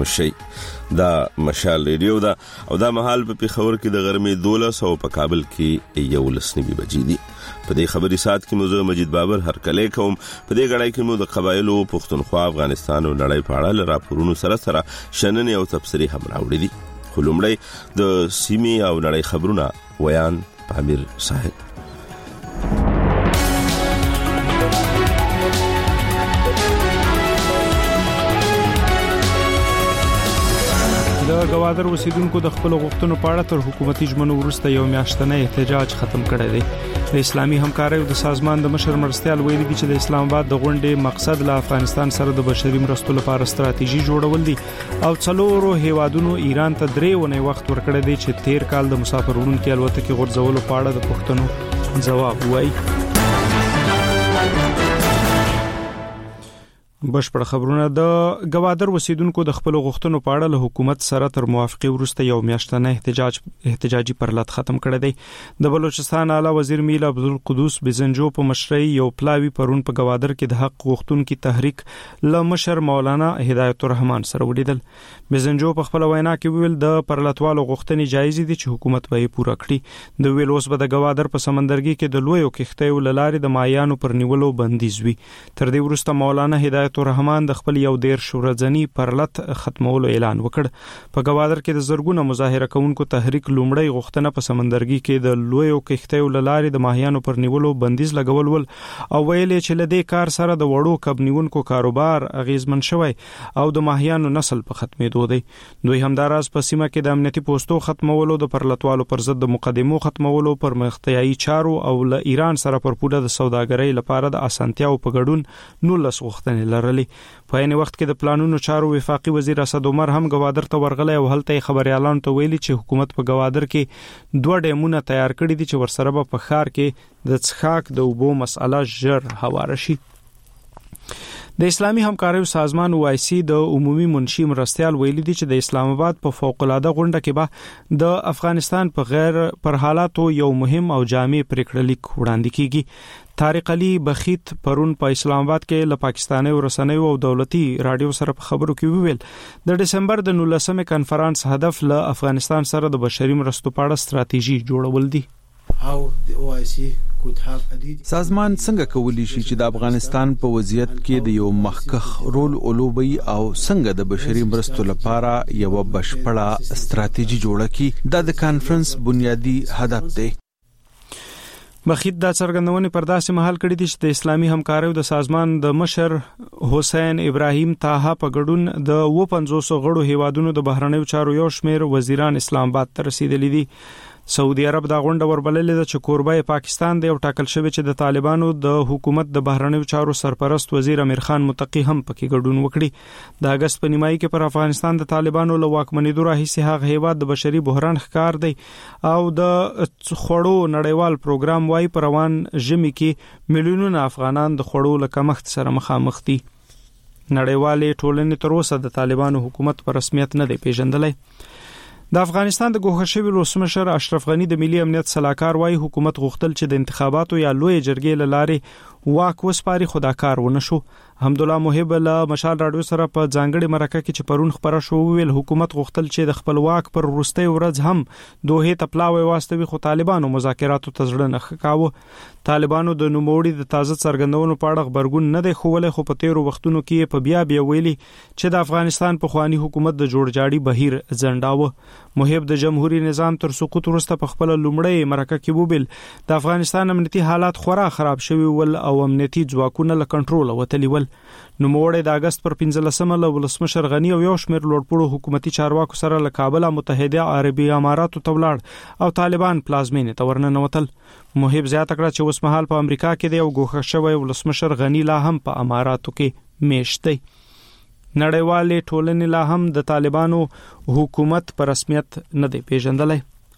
شي. دا مشال ریډیو دا او دا مهال په پیښور کې د غرمې 12 او په کابل کې 11 بجې دي. په دې خبري سات کې موضوع مجید بابر هرکلی کوم. په دې غړای کې مو د قبایلو پښتونخوا افغانستان او نړۍ په اړه راپورونو سره شننې او تبصرې هم راوړي دي. خو لومړی د سیمې او نړۍ خبرونه ویان پامیر صاحب. د گوادر اوسیدونکو د خپل غوښتنو په اړه تر حکومتي ژمنو وروسته یو میاشتنی احتجاج ختم کړی دی. د اسلامي همکارۍ د سازمان د مشر مرستیال ویلي دي چې د اسلام آباد د غونډې مقصد له افغانستان سره د بشري مرستو لپاره ستراتیژي جوړول دي او څلورو هیوادونو ایران ته 3 ونې وخت ورکړی دی چې 13 کال د مسافرونکو الوتکې غورځولو په اړه د پوښتنو جواب وایي. بشپړ خبرونه. د گوادر اوسیدونکو د خپل غوښتنو په اړه له حکومت سره تر موافقه وروسته یو میاشتنی احتجاجي پرلط ختم کړی دی. د بلوچستان اعلی وزیر میل عبدالقدوس بزنجو په مشرۍ یو پلاوی پرون په گوادر کې د حق غوښتونکو تحریک له مشر مولانا هدایت الرحمن سره ولیدل. بزنجو په خپل وینا کې ویل د پرلطوالو غوښتنې جایز دي چې حکومت به یې پوره کړي. د ویل اوس به د گوادر په سمندرګي کې د لویو کښتیو لارې د مایانو پر نیولو بندیز وي. تر دې وروسته مولانا هدایت الرحمن د خپل یو 13 ورځنی پرلط ختمولو اعلان وکړ. په گوادر کې د زرګونو مظاهره کوونکو تحریک لومړی غوښتنه په سمندرګي کې د لویو کښتیو لارې د ماهیانو پر نیولو بندیز لګول ول او ویل چې له دې کار سره د وړو کب نیونکو کاروبار اغیزمن شوی او د ماهیانو نسل په ختمېدو دی. دوی همداراز په سیمه کې د امنیتي پوسټو ختمولو، د پرلطوالو پر ضد د مقدمو ختمولو، پر مختیایي چارو او له ایران سره پر پوله د سوداګرۍ لپاره د اسانتیاو په ګډون 19 غوښتنې په عین وخت کې د پلانونو چارو وفاقي وزیر اسد عمر هم گوادر ته ورغلی او هلته خبريالانو ته ویلي چې حکومت په گوادر کې 2 ډیمونه تیار کړي دي چې ورسره به په ښار کې د څښاک د اوبو مسأله ژر هواره شي. د اسلامي همکارۍ سازمان OIC د عمومي منشي مرستیال ویلي دي چې د اسلام آباد په فوق العاده غونډه کې به د افغانستان په غیر پر حالاتو یو مهم او جامع پریکړه لیک وړاندې کیږي. طارق علي بخیت پرون په اسلام آباد کې له پاکستاني ورسنیو او دولتي رادیو سره په خبرو کې ویل د دسمبر د 19مې کنفرانس هدف له افغانستان سره د بشري مرستو په اړه ستراتیژي جوړول دي. سازمان څنګه کولی شي چې د افغانستان په وضعیت کې د یو مخکخ رول اولوبي او څنګه د بشري مرستو لپاره یو بشپړه ستراتیژي جوړه کړي دا د کانفرنس بنیادی هدف دی. بخیت دا څرګندونې پر داسې مهال کړي دي چې د اسلامي همکارۍ د سازمان د مشر حسین ابراهیم طاها په ګډون د 50 غړو هیوادونو د بهرنیو چارو یو شمېر وزیران اسلام آباد ته رسیدلي دي. سعودي عرب دا غونډه وربللې ده چې کوربه پاکستان دی او ټاکل شوی چې د طالبانو د حکومت د بهرنیو چارو سرپرست وزیر امیر خان متقی هم پکې ګډون وکړي. د اگست په نیمایي کې پر افغانستان د طالبانو له واکمنېدو راهیسې هغه هیواد د بشري بحران ښکار دی او د خوړو نړیوال پروګرام وايي پر روان ژمي کې میلیونونه افغانان د خوړو له کمښت سره مخامخ دي. نړیوالې ټولنې تر اوسه د طالبانو حکومت په رسمیت نه دی پیژندلی. د افغانستان د ګوښه شوي ولسمشر اشرف غنی د ملي امنیت سلاکار وايي حکومت غوښتل چې د انتخاباتو یا لوی جرګې له لارې واک وسپاري خو دا کار ونه شو. حمدالله محب له مشال رادیو سره په ځانګړي مرکه کې چې پرون خبره شو ویل حکومت غوښتل چې د خپل واک پر وروستۍ ورځ هم دوه ته پلاوي واستوي خو طالبانو مذاکراتو ته ځړنه ښکاوه. طالبانو د نوموړي د تازه څرګندونو په اړه خبرګون نه دی خوله خو په تیرو وختونو کې په بیا ویلي چې د افغانستان په خواني حکومت د جوړجاړي بهیر ځنډاوه. محب د جمهوریت نظام تر سقوط وروسته په خپل لومړی مرکه کې وویل د افغانستان امنیتي حالات خورا خراب شوي ول او امنیتي ځواکونه له کنټرول وتلي ول. نوموړی د اگست پر 15مه له ولسمشر غنی او یو شمېر لوړپوړو حکومتي چارواکو سره له کابل متحده عربي اماراتو ته ولاړ او طالبان پلازمینې ته ورننوتل. محب زیاته کړه چې اوس مهال په امریکا کې دی او ګوښه شوی ولسمشر غنی لا هم په اماراتو کې میشت دی. نړیوالې ټولنې لا هم د طالبانو حکومت په رسمیت نه دی پیژندلی.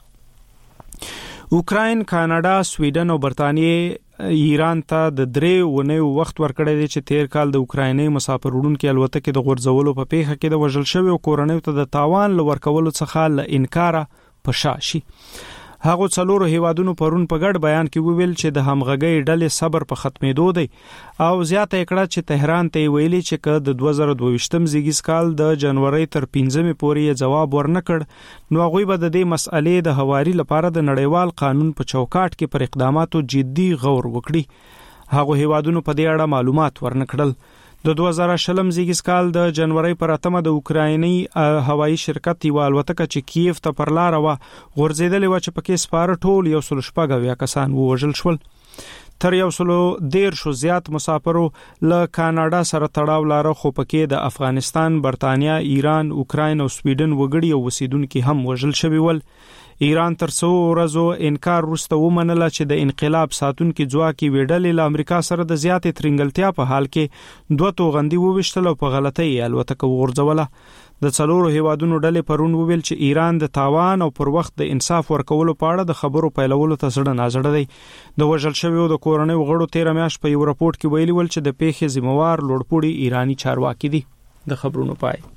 اوکراین، کاناډا، سویډن او برتانیې ایران ته د 3 ونیو وخت ورکړی دی چې 13 کال د اوکرایني مسافر وړونکو الوتکې د غورځولو په پیښه کې د وژل شوی او کورنیو ته د تاوان لور کولو څخه له انکار په شا شي. هغه څلورو هیوادونو پرون په ګډ بیان کې وویل چې د همغږۍ ډلې صبر په ختمېدو دی او زیاته کړه چې تهران ته ویلي چې د 2022م زیږیز کال د جنوري تر 15مې پورې جواب ورنکړ نو هغه به د دې مسئلې د هواري لپاره د نړیوال قانون په چوکاټ کې پر اقداماتو جدي غور وکړي هغه هیوادونو په دې اړه معلومات ورنکړل د 2020م زیږیز کال د جنوري پر 8مه د اوکرایني هوایي شرکت یو الوتکه چې کیف ته پر لار و غورځیدلې و چې پکې سپاره ټول 116 کسان ووژل شول تر 110 زیات مسافرو له کاناډا سره تړاو لاره خو پکې د افغانستان، برتانیا، ایران، اوکراین او سویډن وګړي او اوسیدونکو هم وژل شوي ول ایران تر څو ورځو انکار وروسته ومنله چې د انقلاب ساتونکو ځواکي ویډلې له امریکا سره د زیاتې ترنګلتیا په حال کې دوه توغندي وویشتل او په غلطۍ الوتکه وغورځوله د څلورو هیوادونو ډلې پرون وویل چې ایران د تاوان او پر وخت د انصاف ورکولو په اړه د خبرو پیلولو ته زړه نازړه دی د وژل شویو د کورنۍ وګړو 13 میاشت په یو راپورټ کې ویلي ول چې د پیښې ذمہوار لوړپوړي ایرانی چارواکي دي د خبرونو پای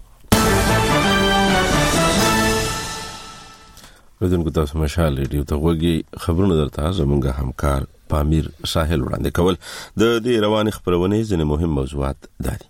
ودونکو تاسو مشال ریډیو ته وګورئ خبرونه درته زموږ همکار پامیر ساحل وړاندې کول د دې روان خبرونه ځنه مهم موضوعات دي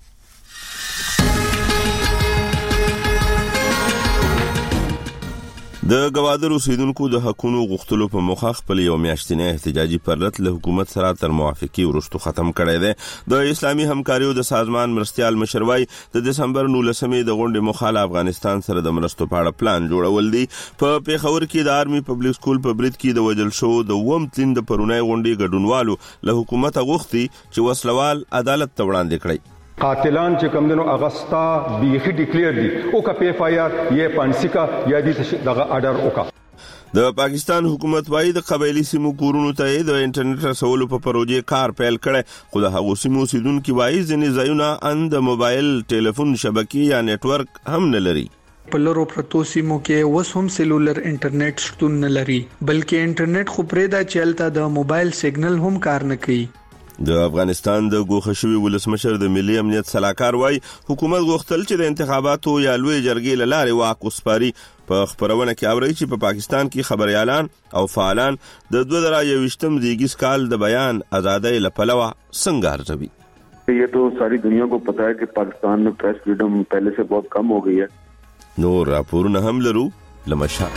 د گوادر اوسیدونکو د حقوقو غوښتلو په مخه خپل یو میاشتنی احتجاجي پرلط له حکومت سره تر موافقه ورستو ختم کړی دی د اسلامي همکاریو د سازمان مرستيال مشروي د دسمبر 19مې د غونډې مخاله افغانستان سره د مرستو په اړه پلان جوړول دي په پیښور کې د آرمي پبلک سکول په برید کې د وجل شو د ووم تلین د پرونای غونډې ګډونوالو له حکومت غوښتي چې وسلوال عدالت ته وړاندې کړي قاتلان چې کوم دنو اغستا بیخي ډیکلیئر دي او کا پی اف آی آر یہ پانسیکا یا دي دغه آرډر وکا د پاکستان حکومت وايي د قبایلی سیمو کورونو ته د انټرنیټ رسولو په پروژې کار پیل کړي خو د هغو سیمو اوسیدونکو وايي ځینې ځایونه اند موبایل ټلیفون شبکې یا نتورک هم نه لري په لرو پرتو سیمو کې اوس هم سیلولر انټرنیټ شتون نه لري بلکې انټرنیټ خو پرې دا چلته د موبایل سیګنل هم کار نه کوي د افغانستان د ګوښه شوی ولسمشر د ملي امنیت صلاحکار وای حکومت غوښتل چې د انتخاباتو یا لوی جرګې لاره واک وسپاري په خبرونه کې اوري چې په پاکستان کې خبريالان او فعالان د 2021م زیږیز کال د بیان ازادۍ لپاره څنګه ارزوي ये तो सारी दुनिया को पता है कि पाकिस्तान में प्रेस फ्रीडम पहले से बहुत कम हो गई है نور راپورونه هم لرو لمشا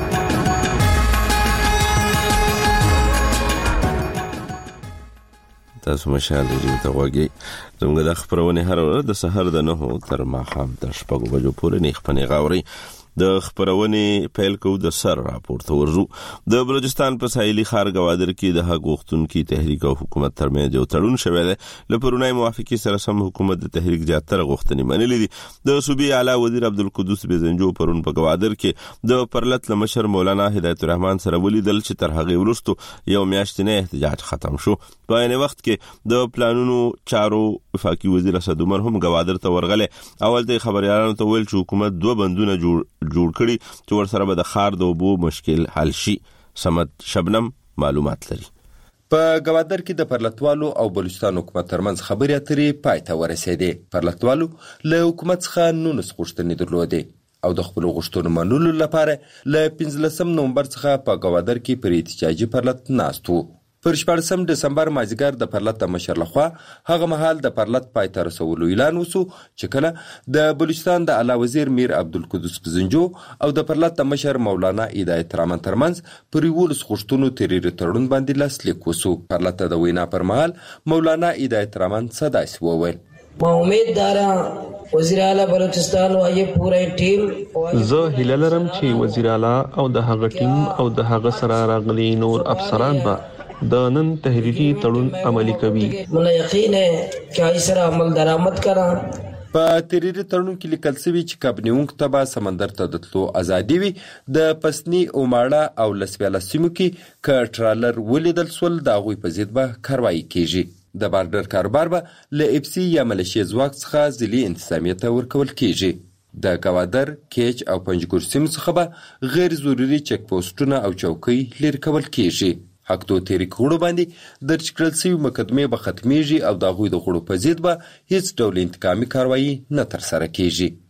تاسو مشال ریډیو ته وګورئ زموږ د خبرونه هر ورځ د سحر د 9 تر ماښام تر 6 بجو پورې نه خپنه غاوري د خبرونه پیل کو د سر راپورته ورزو د بلوچستان په ساحلي ښار گوادر کې د حق غوښتونکو تحریک او حکومت ترمنځ یو تړون شوی دی لپرونای موافقه سره سم حکومت د تحریک زیاتره غوښتنې منلې دي د صوبې اعلی وزیر عبدالقدوس بزنجو پرون په گوادر کې د پرلط لمشر مولانا هدایت الرحمن سره ولیدل چې تر هغه ورستو یو میاشتنی احتجاج ختم شو په این وخت کې د پلانونو چارو وفاقي وزیر اسد عمر هم گوادر ته ورغله اول د خبريالانو ته ویل چې حکومت دوه بندونه جوړ کړي چې ورسره به د خار د وبو مشکل حل شي سمد شبنم معلومات لري په گوادر کې د پرلطوالو او بلوچستان حکومت ترمنځ خبرې اترې پای ته ورسېدې پرلطوالو له حکومت څخه 19 غوښتنې درلودې او د خپل غوښتنو منلو لپاره له 15 نومبر څخه په گوادر کې پر احتجاجي پرلط ناستو پر 14 دسمبر مازیګر د پرلط مشر لخوا هغه مهال د پرلط پای ته رسولو اعلان وسو چې کله د بلوچستان د اعلی وزیر میر عبدالقدوس بزنجو او د پرلط مشر مولانا هدایت الرحمن ترمنځ پر یو لسخښتونو تریر تړون باندې لاسلیک وسو پرلط د وینا پر مهال مولانا هدایت الرحمن صداس وویل ما امید دارم وزیر اعلی بلوچستان او یې پوره ټیم زه هیله لرم چې وزیر اعلی او د هغه ټیم او د هغه سره راغلي نور افسران به د نن تحریری تړون عملی کوي مله یقین ہے چې ایسره عمل درآمد کړه په تحریری تړون کې لیکل شوی چې کابنیونک تبا سمندر ته د تلو ازادي وي د پسنی او ماړه او لسویلا سیمو کې کټرالر ولیدل سول د غوي په ضد به کاروایی کیږي د بارډر کاروبار به ل اف سی یا ملیشیا ځواک څخه ځلي انتظامیت ورکول کیږي د گوادر کیچ او پنجګور سیمو څخه به غیر ضروري چک پوسټونه او چوکۍ لري کول کیږي حق دو تحریک غړو باندې درج کړل شوی مقدمه به ختميږي او د غوي د غړو په ضد به هیڅ ډول انتقامي کاروایی نه تر سره کیږي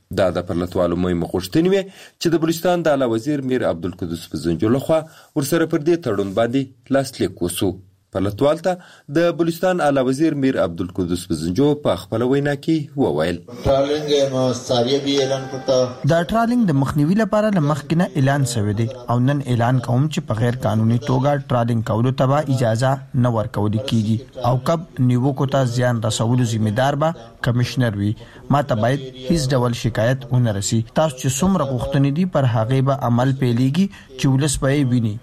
دا د پرلتوالو مهمه غوښتنې وې چې د بلوچستان د اعلی وزیر میر عبدالقدوس پزنجو لخوا ورسره پر دې تړون باندې لاسلیک وسو. پرلتوال ته د بلوچستان اعلی وزیر میر عبدالقدوس پزنجو په خپل وینا کې وویل دا ټرالینګ د مخنیوي لپاره لمخکنه اعلان شوی دی او نن اعلان کوم چې په غیر قانوني توګه ټرالینګ کولو ته اجازه نه ورکول کیږي او کب نیوکو ته زیان رسولو ذمہ دار به کمشنر وي. ما ته باید هیڅ ډول شکایت ونه رسي. تاسو چې څومره غوښتنې دي پر هغه به عمل پیلېږي چې ولس به یې ویني.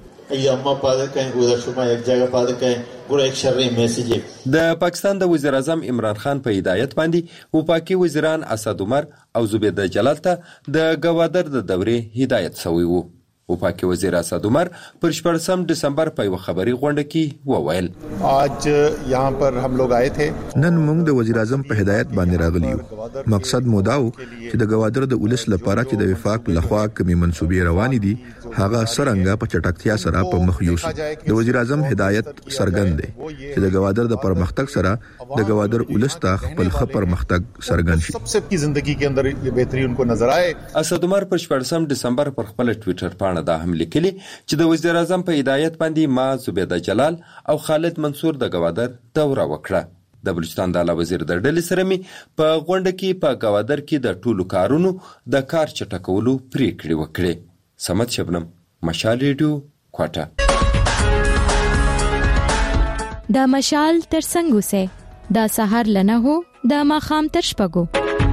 د پاکستان د وزیر اعظم عمران خان په هدایت باندې وفاقي وزیران اسد عمر او زبیده جلال ته د گوادر د دورې هدایت شوی وو. وفاقي وزیر اسد عمر پر 14 دسمبر په یو خبري غونډه کې وویل आज यहाँ पर हम लोग आए थे. نن موږ د وزیر اعظم په هدایت باندې راغلی یو. مقصد مو دا و چې د گوادر د ولس لپاره چې د وفاق لخوا کومې منسوبې روانې دي هغه څرنګه په چټکتیا سره په مخ یوسي. د وزیر اعظم هدایت څرګند دی چې د گوادر د پرمختګ سره د گوادر ولس ته خپل پرمختګ څرګند شي. سب کی زندگی کے اندر یہ بہتری ان کو نظر آئے. اسد عمر پر 14 دسمبر پر خپل ټوئیټر باندې دا هم لیکلي چې د وزیر اعظم په هدایت باندې ما زبیده جلال او خالد منصور د گوادر دوره وکړه. د بلوچستان د اعلی وزیر د ډلې سره می په غونډه کې په گوادر کې د ټولو کارونو د کار چټکولو پریکړې وکړې. سمت شبنم، مشال ریډیو، کوټه. دا مشال تر څنګه سه دا سحر لنه هو دا ماخام تر شپګو.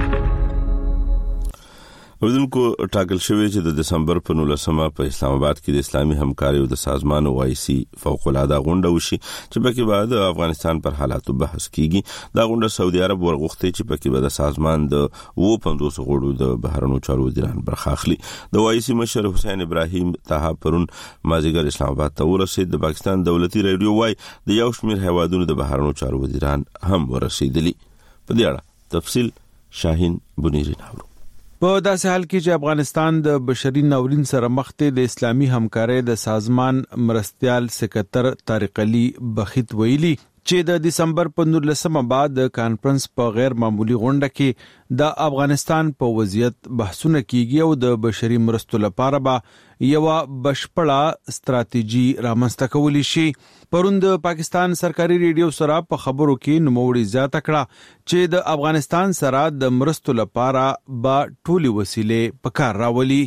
ودونکو ټاکل شوی چې د دسمبر په 19 په اسلام آباد کې د اسلامي همکاري او د سازمان OIC فوق العاده غونډه وشي چې پکې بعد افغانستان پر حالاتو بحث کیږي. دا غونډه سعودي عرب ورغوښتي چې پکې به د سازمان د 50 غړو د بهرنیو چارو وزیران برخه اخلي. د OIC مشر حسین ابراهیم طه پرون مازیګر اسلام آباد ته ورسید. د پاکستان دولتي رادیو وای د یو شمېر هیوادونو د بهرنیو چارو وزیران هم ورسیدلی. په دې اړه تفصیل شاهین بنيري ناورو. په داسې حال کې چې افغانستان د بشري ناورین سره مخ دی، د اسلامي همکارۍ د سازمان مرستیال سکرټر طارق علي بخیت ویلي چې د دسمبر په 19 بعد د کانفرنس په غیر معمولی غونډه کې د افغانستان په وضعیت بحثونه کیږي او د بشري مرستو لپاره به یو بشپړه ستراتیژي رامنځته کولی شي. پرون د پاکستان سرکاري ریډیو سره په خبرو کې نوموړي زیاته کړه چې د افغانستان سره د مرستو لپاره به ټولي وسیلې په کار راولي.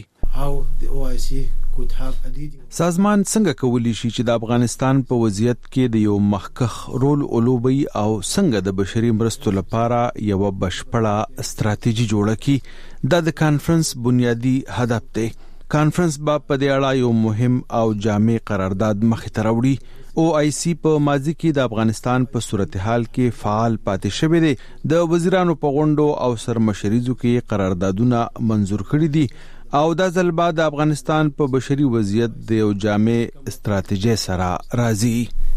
سازمان څنګه کولی شي چې د افغانستان په وضعیت کې د یو مخکخ رول ولوبي او څنګه د بشري مرستو لپاره یو بشپړه ستراتیژي جوړه کړي؟ دا د کانفرنس بنیادی هدف دی. کانفرنس با په دې اړه یو مهم او جامع قرارداد مخې ته راوړي. OIC په ماضي کې د افغانستان په صورتحال کې فعال پاتې شوی دی. د وزیرانو په غونډو او سرمشریزو کې قراردادونه منزور کړي دي او دا ځل بعد د افغانستان په بشري وضعیت د یو جامع ستراتیژي سره راځي.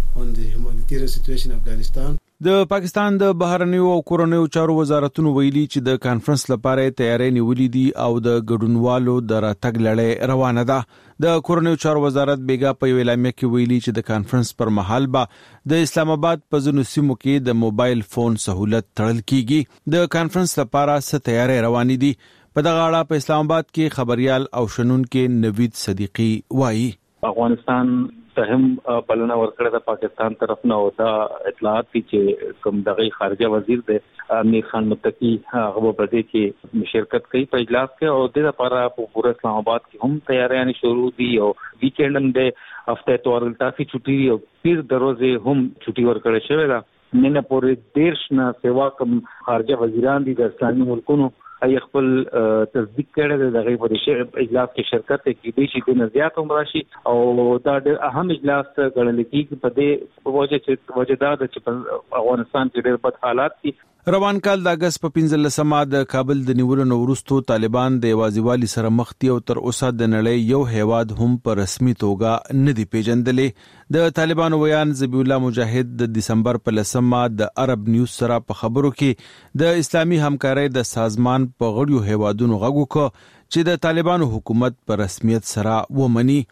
د پاکستان د بهرنیو او کورنیو چارو وزارتونو ویلي چې د کانفرنس لپاره تیاری نیولې دي او د ګډونوالو د راتګ لړۍ روانه ده. د کورنیو چارو وزارت بیګا په اعلامیه کې ویلي چې د کانفرنس پر مهال به د اسلام آباد په ځینو سیمو کې د موبایل فون سہولت تړل کیږي. د کانفرنس لپاره څه تیاری روانې دي؟ په دغه اړه په اسلام آباد کې خبريال او شنونکو نوید صدیقی وایي افغانستان ته هم بلنه ورکړه د پاکستان طرف نه او دا اطلاعات چې کوم دغه خارجه وزیر د امیر خان متقی هغه په دې کې شرکت کوي په اجلاس کې او د لپاره په پوره اسلام آباد کې هم تیاریاں شروع دي او ویکند هم د هفته اتوار تاسو چھٹی او پیر دروازه هم چھٹی ورکړه شوې ده. نن پورې دیرش نه سیوا کوم خارجه وزیران دي د اسلامي ملکونو ای خپل تصدیق کړی د غیب د اجلاس کې شرکت کې دي چې د زیات عمر شي او دا د اهم اجلاس غړل کېږي په دې وجه د چې افغانستان کې ډېر بد حالات دي. روان کال د اگست په 15 د کابل د نیولو وروسته طالبان د یوازیوالي سره مخ دي او تر اوسه د نړۍ یو هیواد هم په رسمي توګه نه دی پیژندلې. د طالبانو ویان ذبیح الله مجاهد د دسمبر په 10 د عرب نیوز سره په خبرو کې د اسلامي همکارۍ د سازمان په غړیو هیوادونو غږ وکړ چې د طالبانو حکومت په رسمیت سره ومني.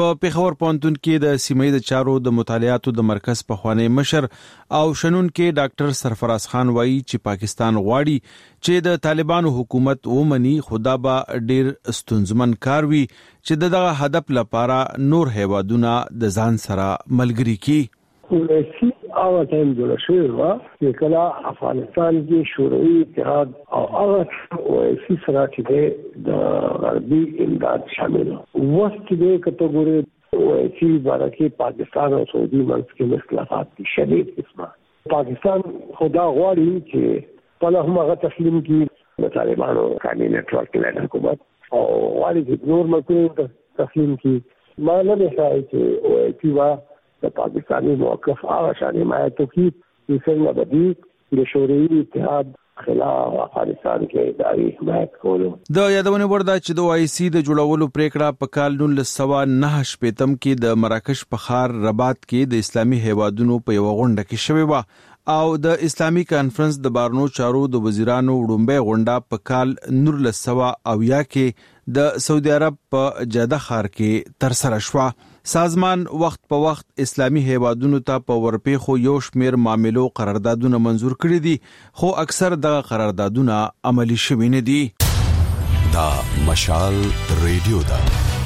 په پیښور پوهنتون کې د سیمې د چارو د مطالعاتو د مرکز پخوانی مشر او شنن کې ډاکټر سرفراز خان وایي چې پاکستان غواړي چې د طالبانو حکومت ومني، خدا به ډیر ستونزمن کار وي چې دغه هدف لپاره نور هیوادونه د ځان سره ملګری کړي. هغه ټایم جوړ شوی و چې کله افغانستان کې شوروي اتحاد او هغه اوایسي سره چې د غربي امداد شامل وو چې کټګوري اوایسي بارکه پاکستان او سعودي منځ کې مخالفت دي شدید قسمه. پاکستان خدا غواړي چې په هغه تسلیم کړي د طالبانو قانوني نتورک له حکومت او غواړي چې نور مکو تسلیم کړي. ما نه ځای چې اوایسي وا د پاکستاني موقف هغه شان حمایت کوي چې څنګه بدی د شوروي اتحاد خلاف افغانستان کې دایي حمایت کولو. د یادونه ورده چې د OIC د جوړولو پریکړه په کال 1909 شپږم کې د مراکش په ښار رباط کې د اسلامي هیوادونو په یو غونډه کې شوې و او د اسلامي کانفرنس د بارنو چارو د وزیرانو وډمبه غونډه په کال 1900 کې د سعودي عرب په جده ښار کې تر سره شو. سازمان وخت په وخت اسلامي هیوادونو ته په ورپېخو یو شمېر معاملو قراردادونه منزور کړي دي، خو اکثر دغه قراردادونه عملی شوي نه دي. دا مشال ریډیو دا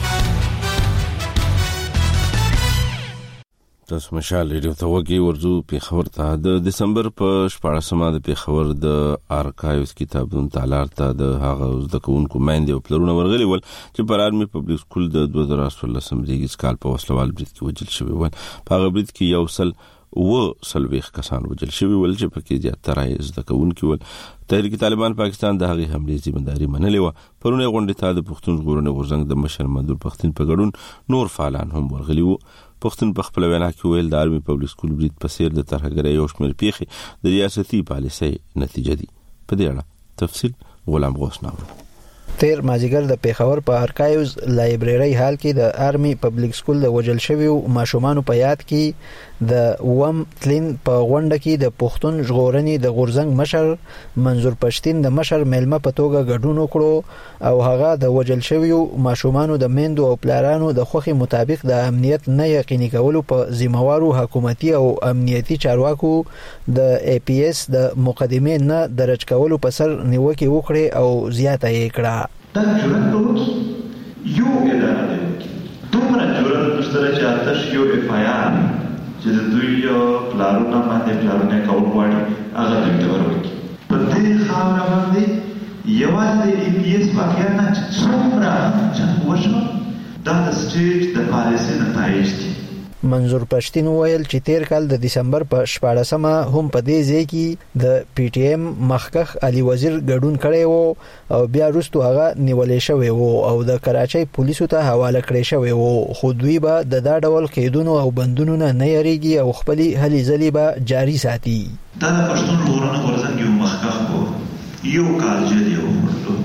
تاسو مشال ریډیو ته وګورئ. ورځو پیښور ته د دسمبر په 14مه د پیښور د آرکایوز کتابونو تالار ته د هغه د کوونکو ماندې او پلرونه ورغلي ول چې پر آرمي پبلک سکول د 2014 دیګس کال په وسلوال برید کې وجل شوی ول. په هغه برید کې یو سل و سلويخ کسان وجل شوی ول چې پکې زیاتره د کوونکو ول. تحریک طالبان پاکستان د هغه حملې ذمہداري منلې و. پرونه غونډه ته د پښتون ژغورنې غورځنګ د مشر مندور پښتون په ګډون نور فعالان هم ورغلي وو. پښتون په خپل وینا کې ویل د آرمي پبلک سکول برید په سیر د ترهګرۍ یو شمېر پیښې د ریاستي پالیسۍ نتیجه دي. په دې اړه تفصیل غلام غوث ناول. تیر مازیګر د پیښور په آرکایوز لایبرری هال کې د آرمي پبلک سکول د وجل شویو ماشومانو په یاد کې د وم تلین په غونډه کې د پښتون ژغورنې د غورځنګ مشر منظور پښتين د مشر ملمه په توګه ګډون وکړو او هغه د وجل شویو ماشومانو د میندو او پلارانو د خوخي مطابق د امنیت نه یقیني کولو په ذمہوارو حکومتي او امنیتي چارواکو د APS د مقدمې نه درج کولو په سر نیوکه وکړي او زیاته یې کړه. دا جرأت وکړي یو اداره ده دومره جرأت نشته چې آتش یو FIR چې د دوی پلانونه باندې کول غواړي هغه دوی ته ورکړي. په دې خاوره باندې یوازې د APS واقعا نه څومره چې وشو دا د سټیټ د پالیسۍ نتایج دي. منظور پښتين ویل چې تیر کال د دسمبر په 14مه هم په دې ځای کې د PTM مخکخ علي وزیر ګډون کړی وو او بیا وروسته هغه نیولې شوی وو او د کراچۍ پولیسو ته حواله کړی شوی وو، خو دوی به د دا ډول قیدونو او بندونو نه یریږي او خپل هلې ځلې به جاری ساتي. دا د پښتون ژغورنې غورځنګ یو مخکخ وو، یو کال جیل یې وخوړلو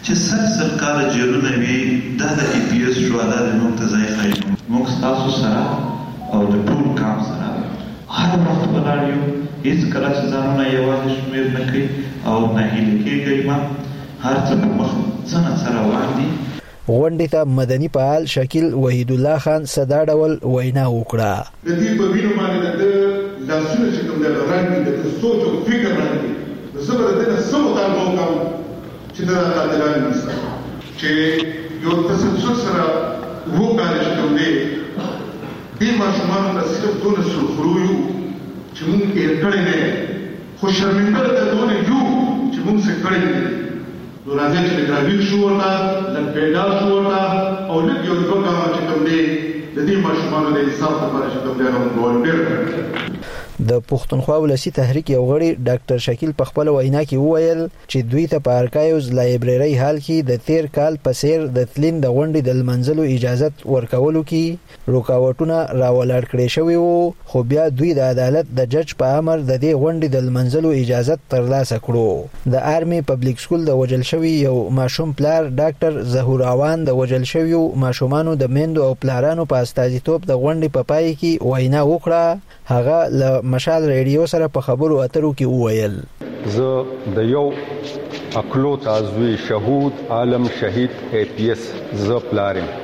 چې سل کال جیلونه وي. دا د APS شواله د نوم ته ځای ښایي. موږ ستاسو سره او د ټول کام سره هر وخت ولاړ یو، هیڅ کله چې ځانونه یوازې شمېر نه کوي او ناهیلي کېږئ ما هر څه په مخ څه نه څه روان دي. غونډې ته مدني فعال شکیل وحید الله خان صدا ډول وینا وکړه. د دې په وینو باندې د لاسونه چې کوم د رنګ د سوچ او فکر باندې زه به د څه مطالبه وکړم چې دا قاتلان نشته چې یو تسلسل سره وکړي چې کوم دی دې ماشومانو ته صرف دونه سرخرویو چې مونږ یې کړی نه، خو شرمنده ده دونه یو چې مونږ څه کړی نه. نو راځئ چې لږ راویښ شو ورته، لږ بیدار شو ورته او لږ یو دوه ګامه چې کوم دی د دې ماشومانو د انصاف لپاره چې کوم دی راوړل ډېر. د پښتونخوا ولسی تحریک یو غړي ډاکټر شکیل په خپل وینا کې وویل چې دوی ته په آرکایوز لایبرری هال کې د تیر کال په سیر د تلین د غونډې د منځلو اجازه ورکولو کې رکاوټونه راولاړ کړي شوی وو، خو بیا دوی د عدالت د جج په امر د دې غونډې د منځلو اجازه ترلاسه کړو. د آرمي پبلک سکول د وجل شوی یو ماشوم پلار ډاکټر ظهور اوان د وجل شوی ماشومانو د میندو او پلارانو په استازیتوب د غونډې په پای کې وینا وکړه. هغه له مشال ریډیو سره په خبرو اترو کې وویل زه د یو اکلو تازوی شهود عالم شهید APS ز پلارم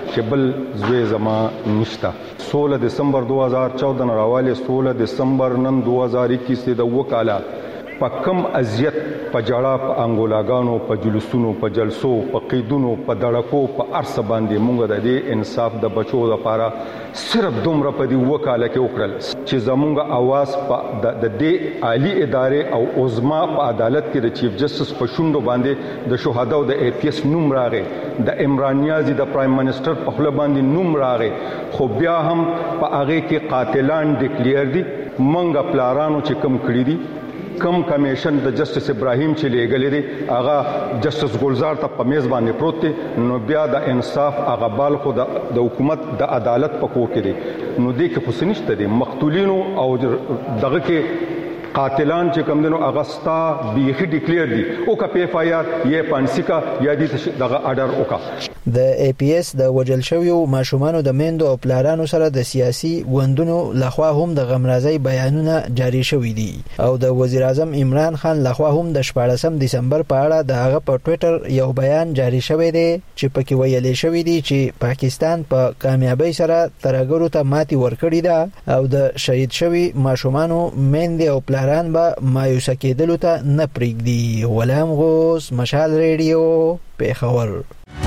چې بل زوی زما نشته. 16 دسمبر 2014 راواله 16 دسمبر نن 2021 د وکاله په کم اذیت په جړه په انګولاګانو په جلوسونو په جلسو په قیدونو په دړکو په ارس باندې مونږ د دې انصاف د بچو لپاره صرف دومره په دې وکاله کې وکړل چې زمونږ आवाज په د دې عالی ادارې او عظما په عدالت کې د چیف جسټس په شوندو باندې د شهدا او د APS نوم راغی، د عمران نیازی د پرایم منسٹر په خپل باندې نوم راغی، خو بیا هم په هغه کې قاتلان ډیکلیئر دي. مونږ پلارانو چې کم کړی دي کم کمیشن د جسټس ابراهیم چې لېګلې دي هغه جسټس ګلزار ته په میز باندې پروت دي، نو بیا د انصاف هغه بال خو د حکومت د عدالت په کور کې دي. نو دې کې خو سنشته دي مقتولینو او دغه کې قاتلان چې کم دنو اغستا بیخي ډیکلیئر دي او کا پی اف آی آر یا پانسیکا یا دې دغه آرډر وکا. د APS د وجل شویو ماشومانو د میندو او پلارانو سره د سیاسي ګوندونو لخوا هم د غمرازي بیانونه جاری شوي دي او د وزیر اعظم عمران خان لخوا هم د 14 دسمبر په اړه د هغه په ټوئیټر یو بیان جاری شوی دی چې پکې ویل شوی دی چې پاکستان په کامیابی سره ترګرو ته ماتي ورکړی ده او د شهید شوی ماشومانو میندې او پلاران به مایوسه کېدلو ته نه پرېږدي. غلام غوث، مشال ریډیو، پیښور.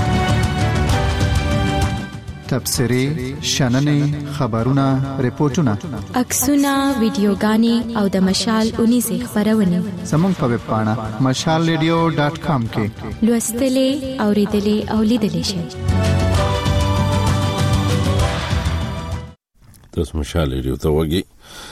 تبصرې، شننې، خبرونه، ریپورتونه، عکسونه، ویډیوګانې او د مشال اونیزې خبرونه زموږ په ویب پاڼه mashalradio.com کې لوستلې، اوریدلې او لیدلې شئ. تاسو مشال ریډیو ته وګورئ.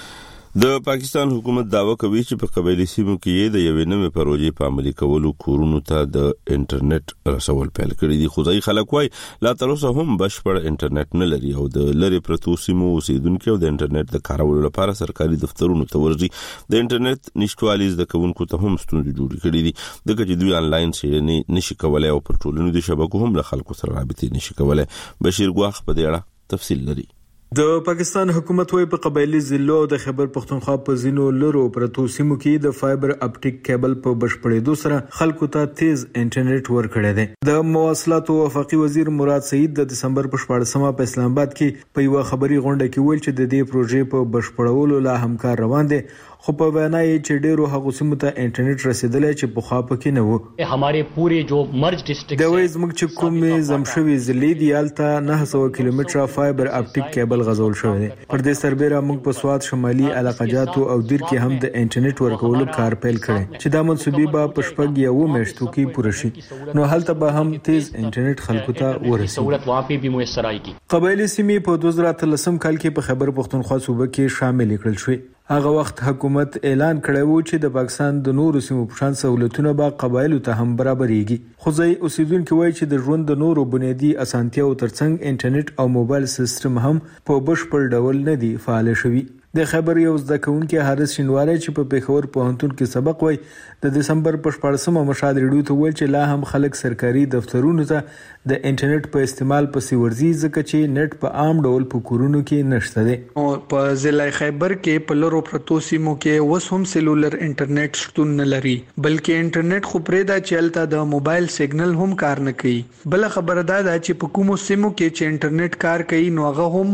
د پاکستان حکومت داوا کوي چې په قبایلی سیمو کې د یوې نوې پروژې په عملي کولو کورونو ته د انټرنیټ رسول پیل کړی دي، خو ځای خلک وایي لا تر اوسه هم بشپړ انټرنیټ نه لري او د لری پرتو سیمو اوسیدونکو د انټرنیټ د کارولو لپاره سرکاري دفترونو ته ورځي. د انټرنیټ نشټوالي د کوونکو ته هم ستونزې جوړې کړې دي، دغه چې دوی انلاین څېړنې نشي کولای او پر ټولنیزو د شبکو هم له خلکو سره رابطې نشي کولای. بشیر ګواخ په دې اړه تفصیل لري. د پاکستان حکومت وايي په قبایلی ضلعو د خیبر پختونخوا په ځینو لرو پرتو سیمو کې د فایبر اپټیک کیبل په بشپړېدو سره خلکو ته تیز انټرنیټ ورکړی دی. د مواصلات او وفاقي وزیر مراد سعید د دسمبر په 14مه په اسلام آباد کې په یو خبري غونډه کې ویل چې د دې پروژې په بشپړولو لا هم کار روان دی، خو په وینا یې چې ډیرو هغو سیمو ته انټرنیټ رسیدلی چې پخوا پکې نه و. हमारे पूरे जो मर्ज डिस्ट्रिक्ट د وایي زموږ چې کومې زمشوي ضلعې دي هلته 900 کیلومتره فایبر اپټیک کیبل غځول شوی دی. پر دې سربیره موږ په سواد، شمالي علاقه جاتو او دیر کې هم د انټرنیټ ورکولو کار پیل کړی چې دا منسوبې به په شپږ یو میاشتو کې پوره شي، نو هلته به هم تیز انټرنیټ خلکو ته ورسي. سہولت وہاں پہ بھی میسر آئے گی. قبایلی سیمې په 2013 کال کې په خیبر پختونخوا صوبه کې شامل کړل شوې. هغه وخت حکومت اعلان کړی و چې د پاکستان د نورو سیمو په شان سہولتونه به قبایلو ته هم برابرېږي، خو ځای اوسیدونکو وایي چې د ژوند د نورو بنیادي اسانتیاو ترڅنګ انټرنیټ او موبایل سیستم هم په بشپړ ډول نه دی فعال شوي. د خبر یو زده کوونکی حارث شینواری چې په پیښور پوهنتون کې سبق وای د دسمبر په 14مه مشال ریډیو ته ویل چې لا هم خلک سرکاري دفترونو ته د انټرنیټ په استعمال پسې ورځي ځکه چې نت په عام ډول په کورونو کې نشته دی. او په ضلع خیبر کې په لرو پرتو سیمو کې اوس هم سیلولر انټرنیټ شتون نه لري، بلکې انټرنیټ خو پرې دا چلتا د موبایل سیګنل هم کار نه کوي. بل خبره دا ده چې په کومو سیمو کې چې انټرنیټ کار کوي نو هغه هم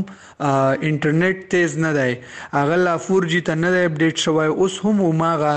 انټرنیټ تیز نه دی، هغه لا 4G ته نه اپډیټ شوی، اوس هم ماغه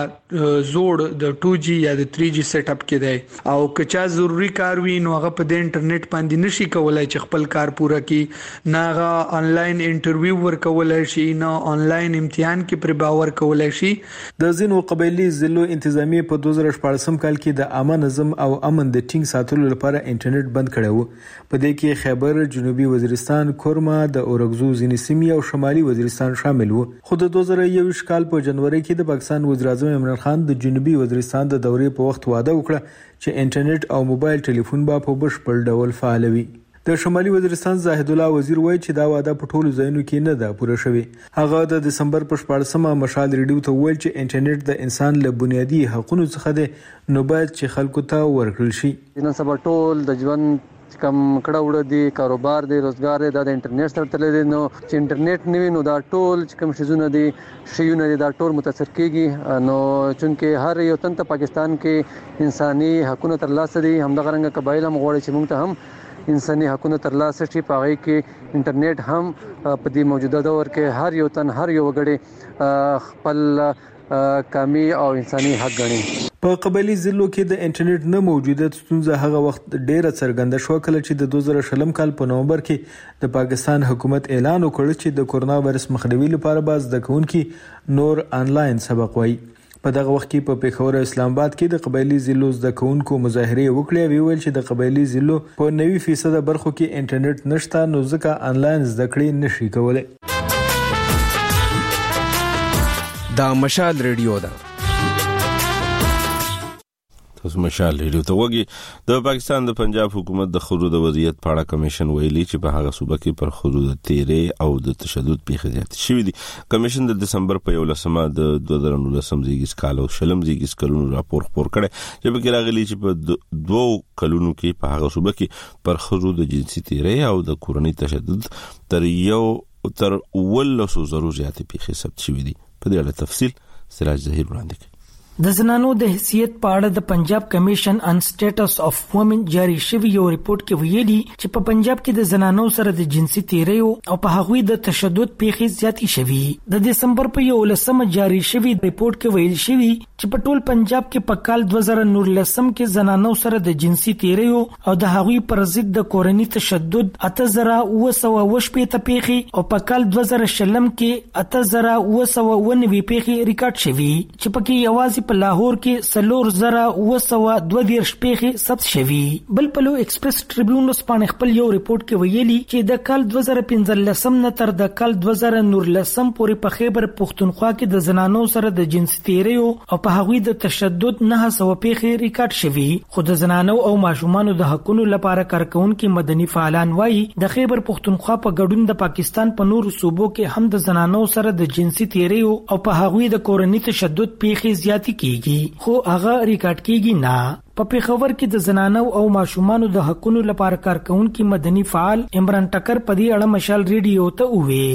زوړ د 2G یا د 3G سیټ اپ کې دی او کچا ضروری کار وي نو هغه په دې انټرنیټ باندې نشي کولای چې خپل کار پوره کړي، نه هغه انلاین انټرویو ورکولای شي، نه انلاین امتحان کې پر باور کولای شي. د ځینو قبایلی ضلعو انتظامی په 2014 کال کې د عامه نظم او امن د ټینګ ساتلو لپاره انټرنیټ بند کړی و. په دې کې خیبر، جنوبي وزیرستان، کورما، د اورګزو ځینې سیمې او شمالي وزیرستان شامل وو. خو د 2021 کال په جنوري کې د پاکستان وزیر اعظم عمران خان د جنوبي وزیرستان د دورې په وخت وعده وکړه چې انټرنیټ او موبایل ټلیفون به په بشپړ ډول فعال وي. د شمالي وزیرستان زاهد الله وزیر وایي چې دا وعده په ټولو ځایونو کې نه ده پوره شوې. هغه د دسمبر په 14مه مشال ریډیو ته ویل چې انټرنیټ د انسان له بنیادي حقوقو څخه دی، نو باید چې خلکو ته ورکړل شي. نن سبا ټول د ژوند کم کړه وړه دي، کاروبار دی، روزګار دی، د انټرنیټ سره تړلې دي، نو چې انټرنیټ نه وي نو دا ټول چې کوم شیزونه دي شیونه دي دا ټول متاثر کیږي. نو چونکه هر یو تن ته پاکستان کې انساني حقوقو تر لاسه دي، همدغه رنګ قبایل هم غواړي چې موږ ته هم انساني حقوقو ترلاسه شي په هغه کې انټرنیټ هم په دې موجوده دور کې هر یو تن هر یو وګړي خپل کامي او انساني حق غني. په قبایلی ضلعو کې د انټرنیټ نه موجودیت ستونزه هغه وخت ډیره څرګنده شو کله چې د 2020 کال په نومبر کې د پاکستان حکومت اعلان وکړ چې د کورونا وایرس مخنیوي لپاره باز د کونکي نور آنلاین سبق وایي. په دغه وخت کې په پیښور او اسلام آباد کې د قبایلی ضلعو د کونکو مظاهره وکړې ویل چې د قبایلی ضلعو په 90% برخو کې انټرنیټ نشته نو ځکه آنلاین زده کړې نشي کولای. دا مشال ریډیو ده. تاسو مشال ریډیو ته وګورئ. د پاکستان د پنجاب حکومت د خودرو د وضعیت په اړه کمیشن ویلي چې په هغه صوبه کې پر خودرو د تیرې او د تشدد پیښې زیات شوې دي. کمیشن د دسمبر په 11مه د 2019 زیږیز کال او شلم زیږیز کلونو راپور خپور کړي چې په کې راغلي چې په 2 کلونو کې په هغه صوبه کې پر خودرو د جنسي تیرې او د کورنۍ تشدد تر 1,000 زیات پیښې ثبت شوې دي. په دې اړه تفصیل سراج ظهیر وړاندې کوي. د زنانو د حیثیت په اړه د پنجاب کمیشن ان سټیټس اف وومن جاری شوی یو ریپورت کې ویلي چې په پنجاب کې د زنانو سره د جنسي تیریو او په هغوی د تشدد پیښې زیاتې شوي. د دسمبر په 11مه جاری شوی ریپورت کې ویل شوی چې په ټول پنجاب کې په کال 2019 کې زنانو سره د جنسي تیریو او د هغوی پر ضد د کورنۍ تشدد 8980 پیښې او په کال 2020 کې 8990 پیښې ریکارډ شوي چې پکې یوازې په لاهور کې 4902 پیښې ثبت شوي. بل په لو ایکسپریس ټریبیون سپانه خپل یو ریپورت کې ویلي چې د کال 2015 نه تر د کال 2019 پورې په خیبر پختونخوا کې د زنانو سره د جنسي تیریو او په هغوی د تشدد 900 پیښې ریکارډ شوي. خو د زنانو او ماشومانو د حقوقو لپاره کارکونکو مدني فعالان وایي د خیبر پختونخوا په ګډون د پاکستان په نورو صوبو کې هم د زنانو سره د جنسي تیریو او په هغوی د کورنۍ تشدد پیښې زیاتې کیږي خو هغه ریکارډ کیږي نه. په پیښور کې د زنانو او ماشومانو د حقوقو لپاره کارکونکو مدني فعال عمران ټکر په دې اړه مشال ریډیو ته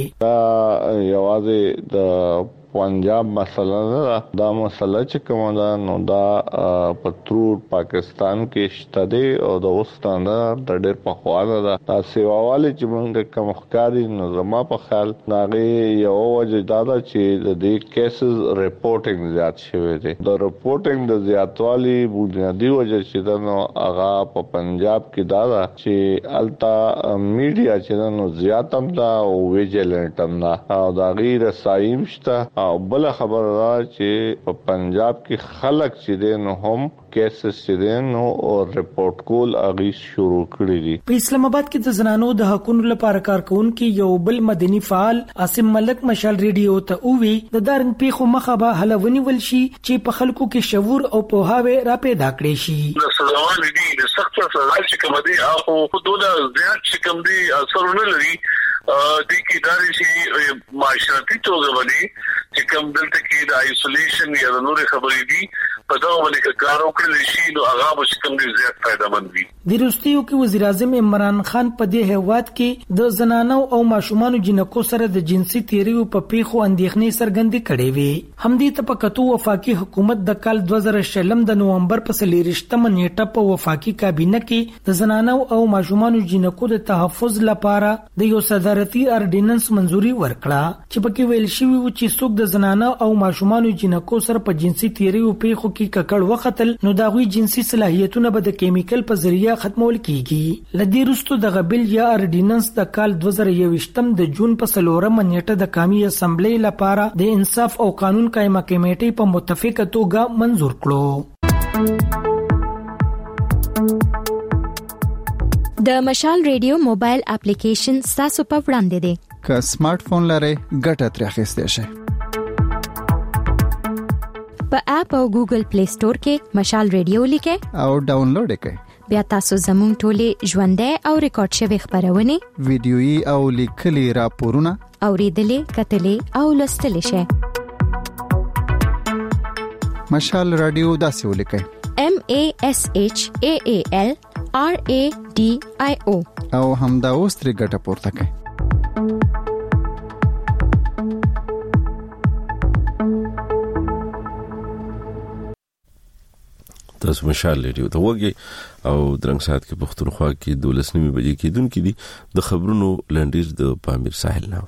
وویل یوازې د پنجاب مسله نه دا مسله چې کومه ده نو دا په ټول پاکستان کې شته دي او د اوستانه د ډېر په خواله ده دا سیواوالي چې موږ کوم ښکاری نو زما په خیال داغه یو وجه دا ده چې د دې کیسز ریپورټینګ زیات شوی دی. د ریپورټینګ د زیاتوالي بنیادی وجه چې دا نو هغه په پنجاب کې دا ده چې التا میډیا چې نو زیات هم دا او ویجیلنت هم دا او دا غیر رسایم شته او بل خبر را چې په پنجاب کې خلک چې دین هم کیسز چې دین او ریپورت کول اغي شروع کړی دي. په اسلام آباد کې د زنانو د حقوقو لپاره کارکونکو یو بل مدني فعال عاصم ملک مشال ریډیو ته وی د دارن پیښو مخه به حلونی ول شي چې په خلکو کې شعور او پوهاوی را پیدا کړي شي. د سزاوال دي د سخت سزا چې کوم دي هغه حدود زیات چې کوم دي اثرونه لري د کیداري شي معاشرتي توګه باندې چې کوم دلته کې د آیسولیشن یا د نور خبرې دي په دا باندې کار وکړل شي نو هغه به کوم دي زیات فائدہ مند وي. د روستیو کې وزیر اعظم عمران خان په دې هیواد کې د زنانو او ماشومانو جنکو سره د جنسي تیریو په پیښو اندېښنې څرګندې کړې وي. همدې ته په کتو وفاقي حکومت د کال 2020 د نومبر په 23 نیټه په وفاقي کابینه کې د زنانو او ماشومانو جنکو د تحفظ لپاره د یو صدارتي اردیننس منزوري ورکړه چې پکې ویل شوی و چې څوک د زنانو او ماشومانو جنکو سره په جنسي تیریو پیښو کې ککړ وختل نو دا غوي جنسي صلاحیتونه به د کیمیکل په ذریعہ ختمول کیږي. لدی رستو د غبل یا اردیننس د کال 2021 د جون په 4 نیټه د قومي اسمبلی لپاره د انصاف او قانون قائمه کمیټې په متفقه توګه منزور کړو. د مشال ریډیو موبایل اپلیکیشن تاسو په وړاندې دی. که سمارټ فون لرئ ګټه ترې اخیستئ شئ. په اپ او ګوګل پلی سٹور کې مشال ریډیو لیکئ او ډاونلوډ کړئ. بیا تاسو زموږ ټولې ژوندۍ او ریکارډ شوی خبرونه ویډیويي او لیکلي راپورونه اوریدلې کتلې او لوستلې شئ. مشال رادیو داسې ولیکئ MASHAAL RADIO او همدا اوس ترې ګټه پورته کړئ. تاسو مشال ریډیو ته وګورئ او درنګ سات کې پښتونخوا کې 12 بجې کېدونکې دي د خبرونو لنډیز د پامیر ساحل ناور.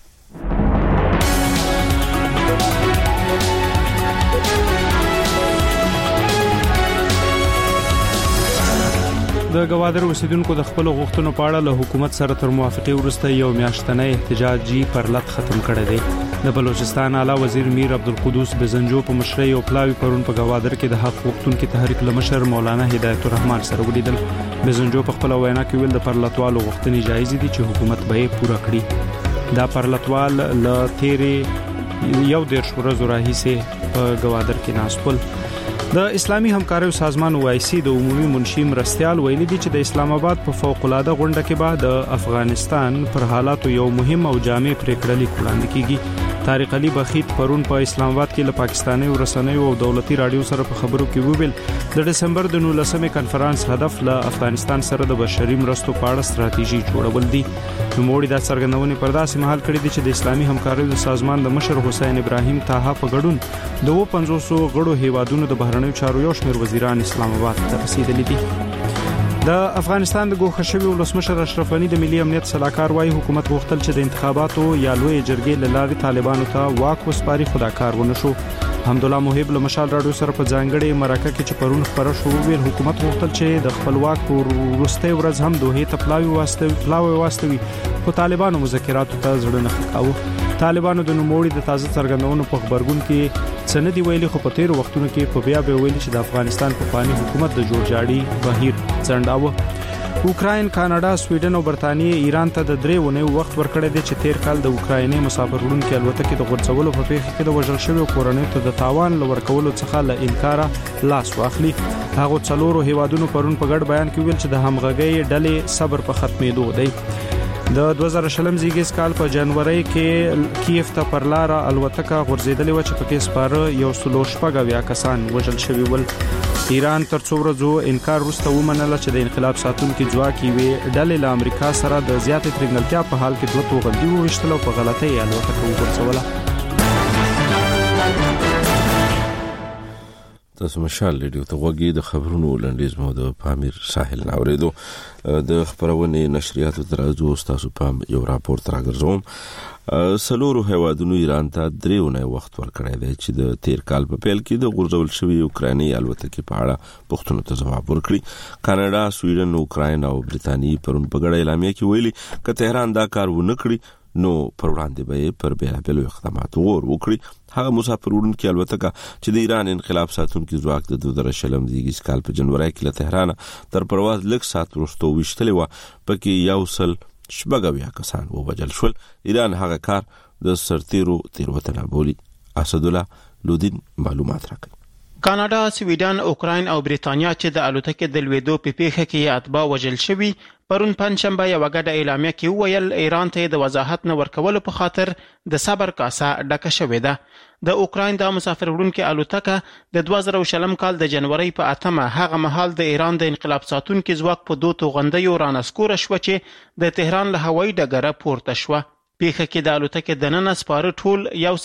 د گوادر اوسیدونکو د خپل غوښتنو په اړه له حکومت سره تر موافقه وروسته یو میاشتنی احتجاجي پرلط ختم کړی دی. د بلوچستان اعلی وزیر میر عبدالقدوس بزنجو په مشرۍ او پلاوی پرون په گوادر کې د حق غوښتونکو تحریک لمشر مولانا هدایت الرحمن سره ولیدل. بزنجو په خپل وینا کې ویل د پرلطوالو غوښتنې جایز دي چې حکومت به یې پوره کړي. دا پرلطوال له تیرې یو ډیر شورزو راهیسه په گوادر کې ناسپل. د اسلامي همکاریو سازمان OIC د عمومي منشي مرستيال ویلي دي چې د اسلام آباد په فوق العاده غونډه کې به د افغانستان پر حالاتو یو مهم او جامع پریکړه لیک وړاندې کیږي. طارق علي بخیت پرون په اسلام آباد کې له پاکستاني ورسنیو او دولتي رادیو سره په خبرو کې وویل د دسمبر د 19مې کنفرانس هدف له افغانستان سره د بشري مرستو په اړه ستراتیژي جوړول دي. نوموړي دا څرګندونه پر داسې مهال کړې دي چې د اسلامي همکاریو سازمان د مشر حسین ابراهیم طاها په ګډون د 500 غړو هیوادونو د بهرنیو چارو یو شمېر وزیران اسلام آباد ته رسیدلي دي. د افغانستان د ګوښه شوي ولسمشر اشرف غني د ملي امنیت صلاحکار وايي حکومت غوښتل چې د انتخاباتو یا لوی جرګې له لارې طالبانو ته واک وسپاري خو دا کار ونه شو. حمدالله محب له مشال رادیو سره په ځانګړې مرکه کې چې پرون خبره شو ویل حکومت غوښتل چې د خپلواک وروستۍ ورځ هم دوه ته پلاوی واستوي خو طالبانو مذاکراتو ته زړه نه ښکاوه. طالبانو د نوموړي د تازه څرګندونو په خبرګون کې سندې ویلي خو په تیر وختونو کې په بیا به ویلي چې د افغانستان په پانی حکومت د جوړجاړي بهیر ځنډاوه. اوکراین، کاناډا، سویډن او برتانیې ایران ته د 3 ونې وخت ورکړی دی چې تیر کال د اوکرایني مسافروړونکو الوتکې د غورځولو په پیښه کې د وژل شویو کورنیو ته د تاوان لورکولو څخه له انکار لاس واخلي. هغه څلورو هیوادونو پرون په ګډ بیان کې ویل چې د همغږۍ ډلې صبر په ختمېدو دی. د 2020 زیږیز کال په جنوري کې کیف ته پر لار الوتکه غورځېدلې و چې په کې سپاره 114 کسان وژل شوي ول. ایران تر څو ورځو انکار وروسته ومنله چې د انقلاب ساتونکو ځواک یې ډلې له امریکا سره د زیاتې ترنګلتیا په حال کې دوه توغندي وویشتل او په غلطۍ الوتکه وغورځوله. تاسو مشال ریډیو ته وګورئ د خبرونو لنډیز مو د پامیر ساحل ناوریدو د خبرونه نشریاتو ترازو تاسو پام یو راپورټ راګرځوم. سلورو هیوادونو ایران ته 3 ونې وخت ورکړی دی چې د تیر کال په پیل کې د غورځول شوی اوکرایني الوتکې په اړه پوښتنو ته ځواب ورکړي. کاناډا، سویډن، اوکراین او برتانیې پرون په ګډه اعلامیه کې ویلي چې تهران دا کار ونه کړي نو پر وړاندې به پر بیلابیلو اقدامات وکړي. هغه مسافروړونکو الوتکه چې د ایران انقلاب ساتونکو ځواک د 2020 زیږیز کال په جنوري کې له تهران تر پرواز لږ سات وروسته وشتلې و پکې یو سل شپږ کسان ووژل شول. ایران هغه کار د سرتیرو تیروتنه بولي. اسد الله لودین معلومات راکړي. کاناډا، سویډن، اوکراین او بریتانیا چې د الوتکې د لویدو په پیښه کې اتباع وژل شوي پرون پنځشنبه یو غټه اعلامیه کې وویل ایران ته د وضاحت نه ورکولو په خاطر د صبر کاسه ډکه شوې ده. د اوکراین د مسافروړونکو الوتکه د 2020 کال د جنوري په 8مه هغه مهال د ایران د انقلاب ساتونکو ځواک په 2 توغندیو رانسکور شو چې د تهران له هوایي ډګره پورته شو. پیښه کې د الوتکې د نن سپاره ټول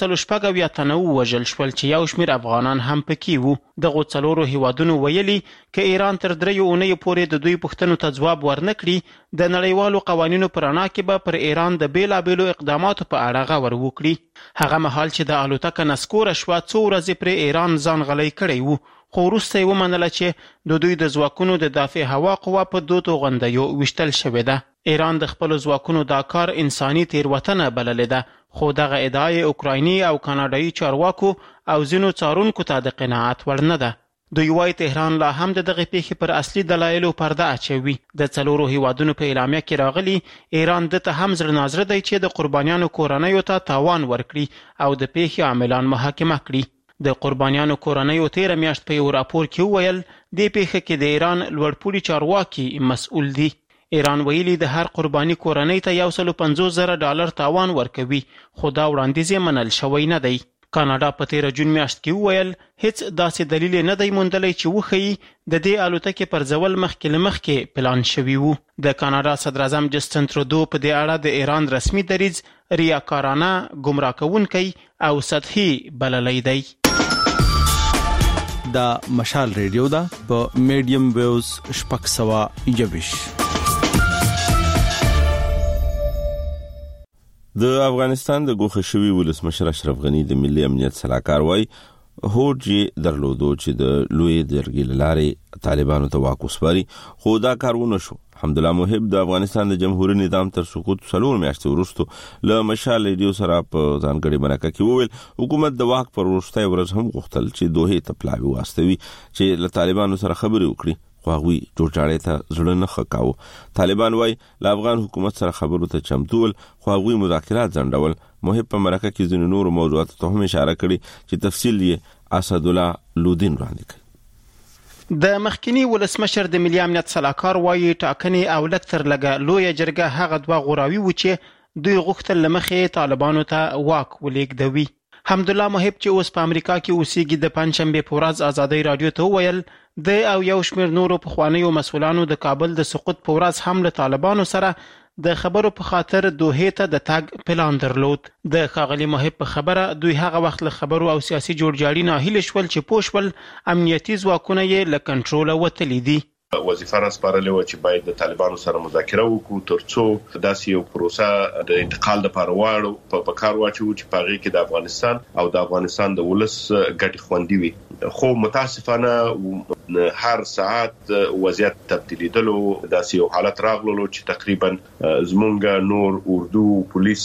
114 تنه وژل شول چې یو شمېر افغانان هم پکې وو. دغه څلورو هیوادونو ویلي ک ایران تر 3 اونۍ پورې د دوی پوښتنو ته ځواب ورنکړي د نړیوالو قوانینو پر اړه کې به پر ایران د بیلابیلو اقداماتو په اړه غور وکړي. هغه مهال چې د الوتکه نسکور شو څو ورځې پر ایران ځان غلی کړی وو خو وروسته یې ومنله چې د دوی د ځواکونو د دافع هوا قوه په 2 توغندیو وشتل شوې ده. ایران د خپل ځواکونو دا کار انساني تیروتنه بللې ده خو دغه ادعای اوکرایني او کاناډایي چارواکو او ځینو څارونکو ته د قناعت وړ نه ده. دوی وايي تهران لا هم دغه پیښې پر اصلي دلایلو پرده اچوي. د څلورو هیوادونو په اعلامیه کې راغلي ایران د ته هم زړه نازره دی چې د قربانیانو کورنیو ته تاوان ورکړي او د پیښې عاملان محاکمه کړي. د قربانیانو کورنیو 13 میاشت په یو راپور کې وویل د پیښې کې د ایران لوړپوړي چارواکي مسؤل دي. ایران ویلي د هر قرباني کورنۍ ته $150,000 تاوان ورکوي خو دا وړاندیز منل شوی نه دی. کاناډا په 13 جون میاشت کې وویل هیڅ داسې دلیل نه دی موندلی چې وښیي د دې الوتکې پر ځول مخکې پلان شوی وو. د کاناډا صدر اعظم جسټن ترودو په دې اړه د ایران رسمي دریځ ریاکارانه، ګمراه کوونکی او سطحي بللی دی. دا مشال ریډیو دا په میډیم ویوز شپږ سوه یویش. د افغانستان د ګوښه شوي ولسمشر اشرف غني د ملي امنیت سلاکار وایي هوډ درلودو چې د لوی جرګې لارې طالبانو ته واک وسپاري، خو دا کار ونه شو. حمدالله محب د افغانستان د جمهوریت نظام تر سقوط 4 میاشتې وروسته له مشال ریډیو سره په ځانګړي مرکه کې وویل حکومت د واک پر وروستۍ ورځ هم غوښتل چې دوه ته پلاوي واستوي چې له طالبانو سره خبرې وکړي، خو هغوی جوړجاړی ته زړه نه ښه کاوه. طالبان وایي له افغان حکومت سره خبرو ته چمتو ول، خو هغوی مذاکرات ځنډول. محب په مرکه کې ځینو نورو موضوعاتو ته هم اشاره کړې چې تفصیل یې اسدالله لودین وړاندې کړ. د مخکنی ولسمشر د ملي امنیت سلاکار وایي ټاکنې او لکتر لګه لوی جرګه هغه دوه غوراوي و چې دوی غوښتل لمخې طالبانو ته واک ولېږدوي. حمدالله محب چې اوس په امریکا کې اوسېږي د پنځشنبه په ورځ ازادۍ رادیو ته وویل د او یو شمېر نورو پخوانیو مسؤلانو د کابل د سقوط په ورځ هم له طالبانو سره د خبرو په خاطر دوه ته د تاګ پلان درلود. د ښاغلي محب په خبره دوی هغه وخت له خبرو او سیاسي جوړجاړي ناهیله شول چې پوښول امنیتي ځواکونه یې له کنټروله وتلي دي. وظیفه راسپارلې و چې باید د طالبانو سره مذاکره وکړو ترڅو داسې یو پروسه د انتقال لپاره واړو په کار واچو چې په هغه کې د افغانستان او د افغانستان د ولس ګټې خوندي وي. خو متاسفانه هر ساعت وضعیت تبدیلیدلو داسې یو حالت راغلو چې تقریبا زمونږ نور اردو پولیس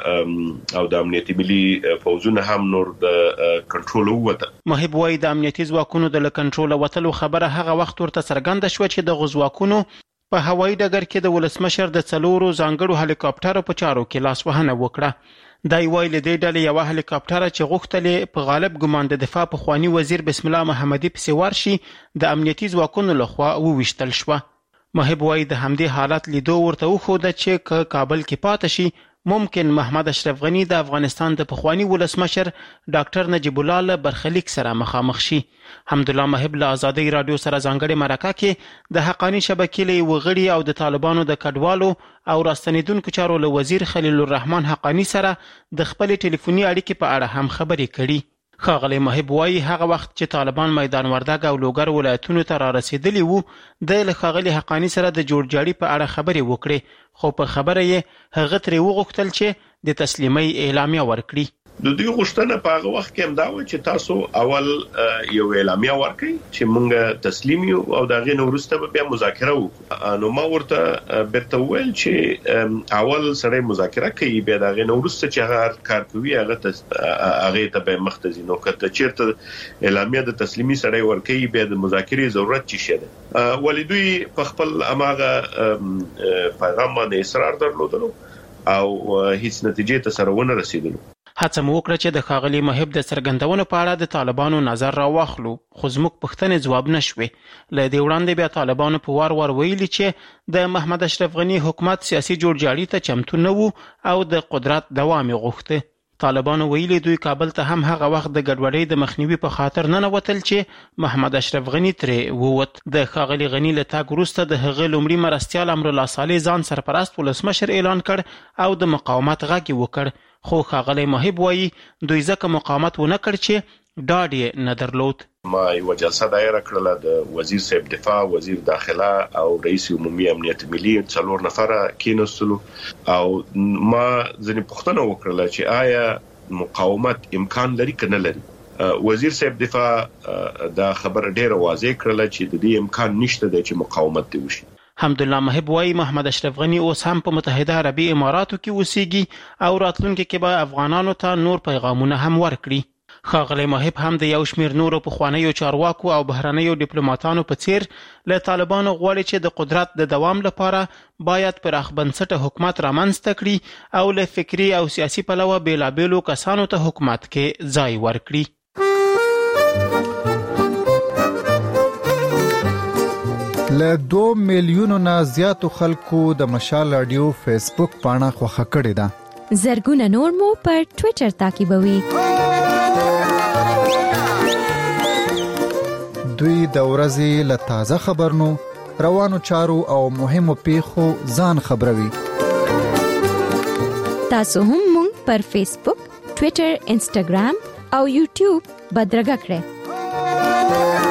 او د امنیتي ملي فوجونه هم نور د کنټرول وته. محب وایي د امنیتي ځواکونو د کنټرول وتلو خبره هغه وخت ورته څرګنده شو چې د غزواکونو په هوایي ډګر کې د ولسمشر د 4 ځانګړو هلیکاپټرو په چارو کې لاسوهنه وکړه. دا ویل د ډلې یو هلیکاپټر چې غوښتلې په غالب ګمان د دفاع پخوانی وزیر بسم الله محمدي په سیوار شي د امنیتي ځواکونو لخوا وویشتل شو. محب وایي د همدې حالت لیدو ورته وښوده چې کابل کې پاتې شي ممکن محمد اشرف غني د افغانستان د پخوانی ولسمشر ډاکټر نجیب الله له برخلیک سره مخامخ شي. حمدالله محب له ازادۍ رادیو سره ځانګړې مرکه کې د حقانی شبکې له وغړي او د طالبانو د کډوالو او راستنیدونکو چارو له وزیر خلیل الرحمن حقانی سره د خپل ټلیفوني اړیکې په اړه هم خبرې کړي. ښاغلی محب وایي هغه وخت چې طالبان میدان وردګ او لوګر ولایتونو ته را رسیدلی وو د ښاغلي حقانی سره د جوړجاړي په اړه خبرې وکړي، خو په خبره یې هغه ترې وغوښتل چې د تسلیمۍ اعلامیه ورکړي. د دوی غوښتنه په هغه وخت کې هم دا و چې تاسو اول یو اعلامیه ورکړئ چې مونږ تسلیم یو او دا غي نو وروسته بیا مذاکره وکړو. نو ما ورته بیرته ویل چې اول سره مذاکره کوي بیا دا غي نو وروسته چې هغه کار کوي هغه ته به مختزي نو کته چیرته اعلامیه د تسلیمي سره ورکړي بیا د مذاکرې ضرورت چي شه. ولې دوی په خپل اماغه پیغام باندې اصرار درلودلو او هیڅ نتیجې ته سره ونه رسیدلو. هڅه مو وکړه چې د ښاغلي محب د څرګندونو په اړه د طالبانو نظر راواخلو، خو زموږ پوښتنې ځواب نشوې. له دې وړاندې بیا طالبانو په وار ویلي چې د محمد اشرف غني حکومت سیاسي جوړجاړي ته چمتو نه وو او د قدرت دوام یې غوښته. طالبانو ویلي دوی کابل ته هم هغه وخت د ګډوډۍ د مخنیوي په خاطر نه وتل چې محمد اشرف غني ترې ووت. د ښاغلي غني له تګ وروسته د هغه لومړي مرستیال امرالله صالح ځان سرپرست ولسمشر اعلان کړ او د مقاومت غږ یې وکړ، خو ښاغلی محب وایي دوی ځکه مقاومت ونه کړ چې ډاډ یې نه درلود. ما یو جلسه دایره کړله د وزیر صاحب دفاع، وزیر داخله او رئیس عمومي امنیت ملي 4 نفره کېناستلو او ما ځینې پوښتنه وکړله چې آیا مقاومت امکان لري که نه لري. وزیر صاحب دفاع دا خبره ډیره واضح کړله چې د دې امکان نشته دی چې مقاومت دی وشي. حمدالله محب وایي محمد اشرف غني اوس هم په متحده عربي اماراتو کې اوسېږي او راتلونکي کې به افغانانو ته نور پیغامونه هم ورکړي. ښاغلی محب هم د یو شمېر نورو پخوانیو چارواکو او بهرنیو ډیپلوماتانو په څیر له طالبانو غواړي چې د قدرت د دوام لپاره باید پراخ بنسټه حکومت رامنځته کړي او له فکري او سیاسي پلوه بیلابیلو کسانو ته حکومت کې ځای ورکړي. له 2 میلیونو نه زیاتو خلکو د مشال رادیو فیسبوک پاڼه خوښه کړې ده. زرګونه نور مو پر ټوئیټر تعقیبوي. دوی د ورځې له تازه خبرونو، روانو چارو او مهمو پیښو ځان خبروي. تاسو هم مونږ پر فیسبوک، ټوئیټر، انسټاګرام او یوټیوب بدرګه کړئ.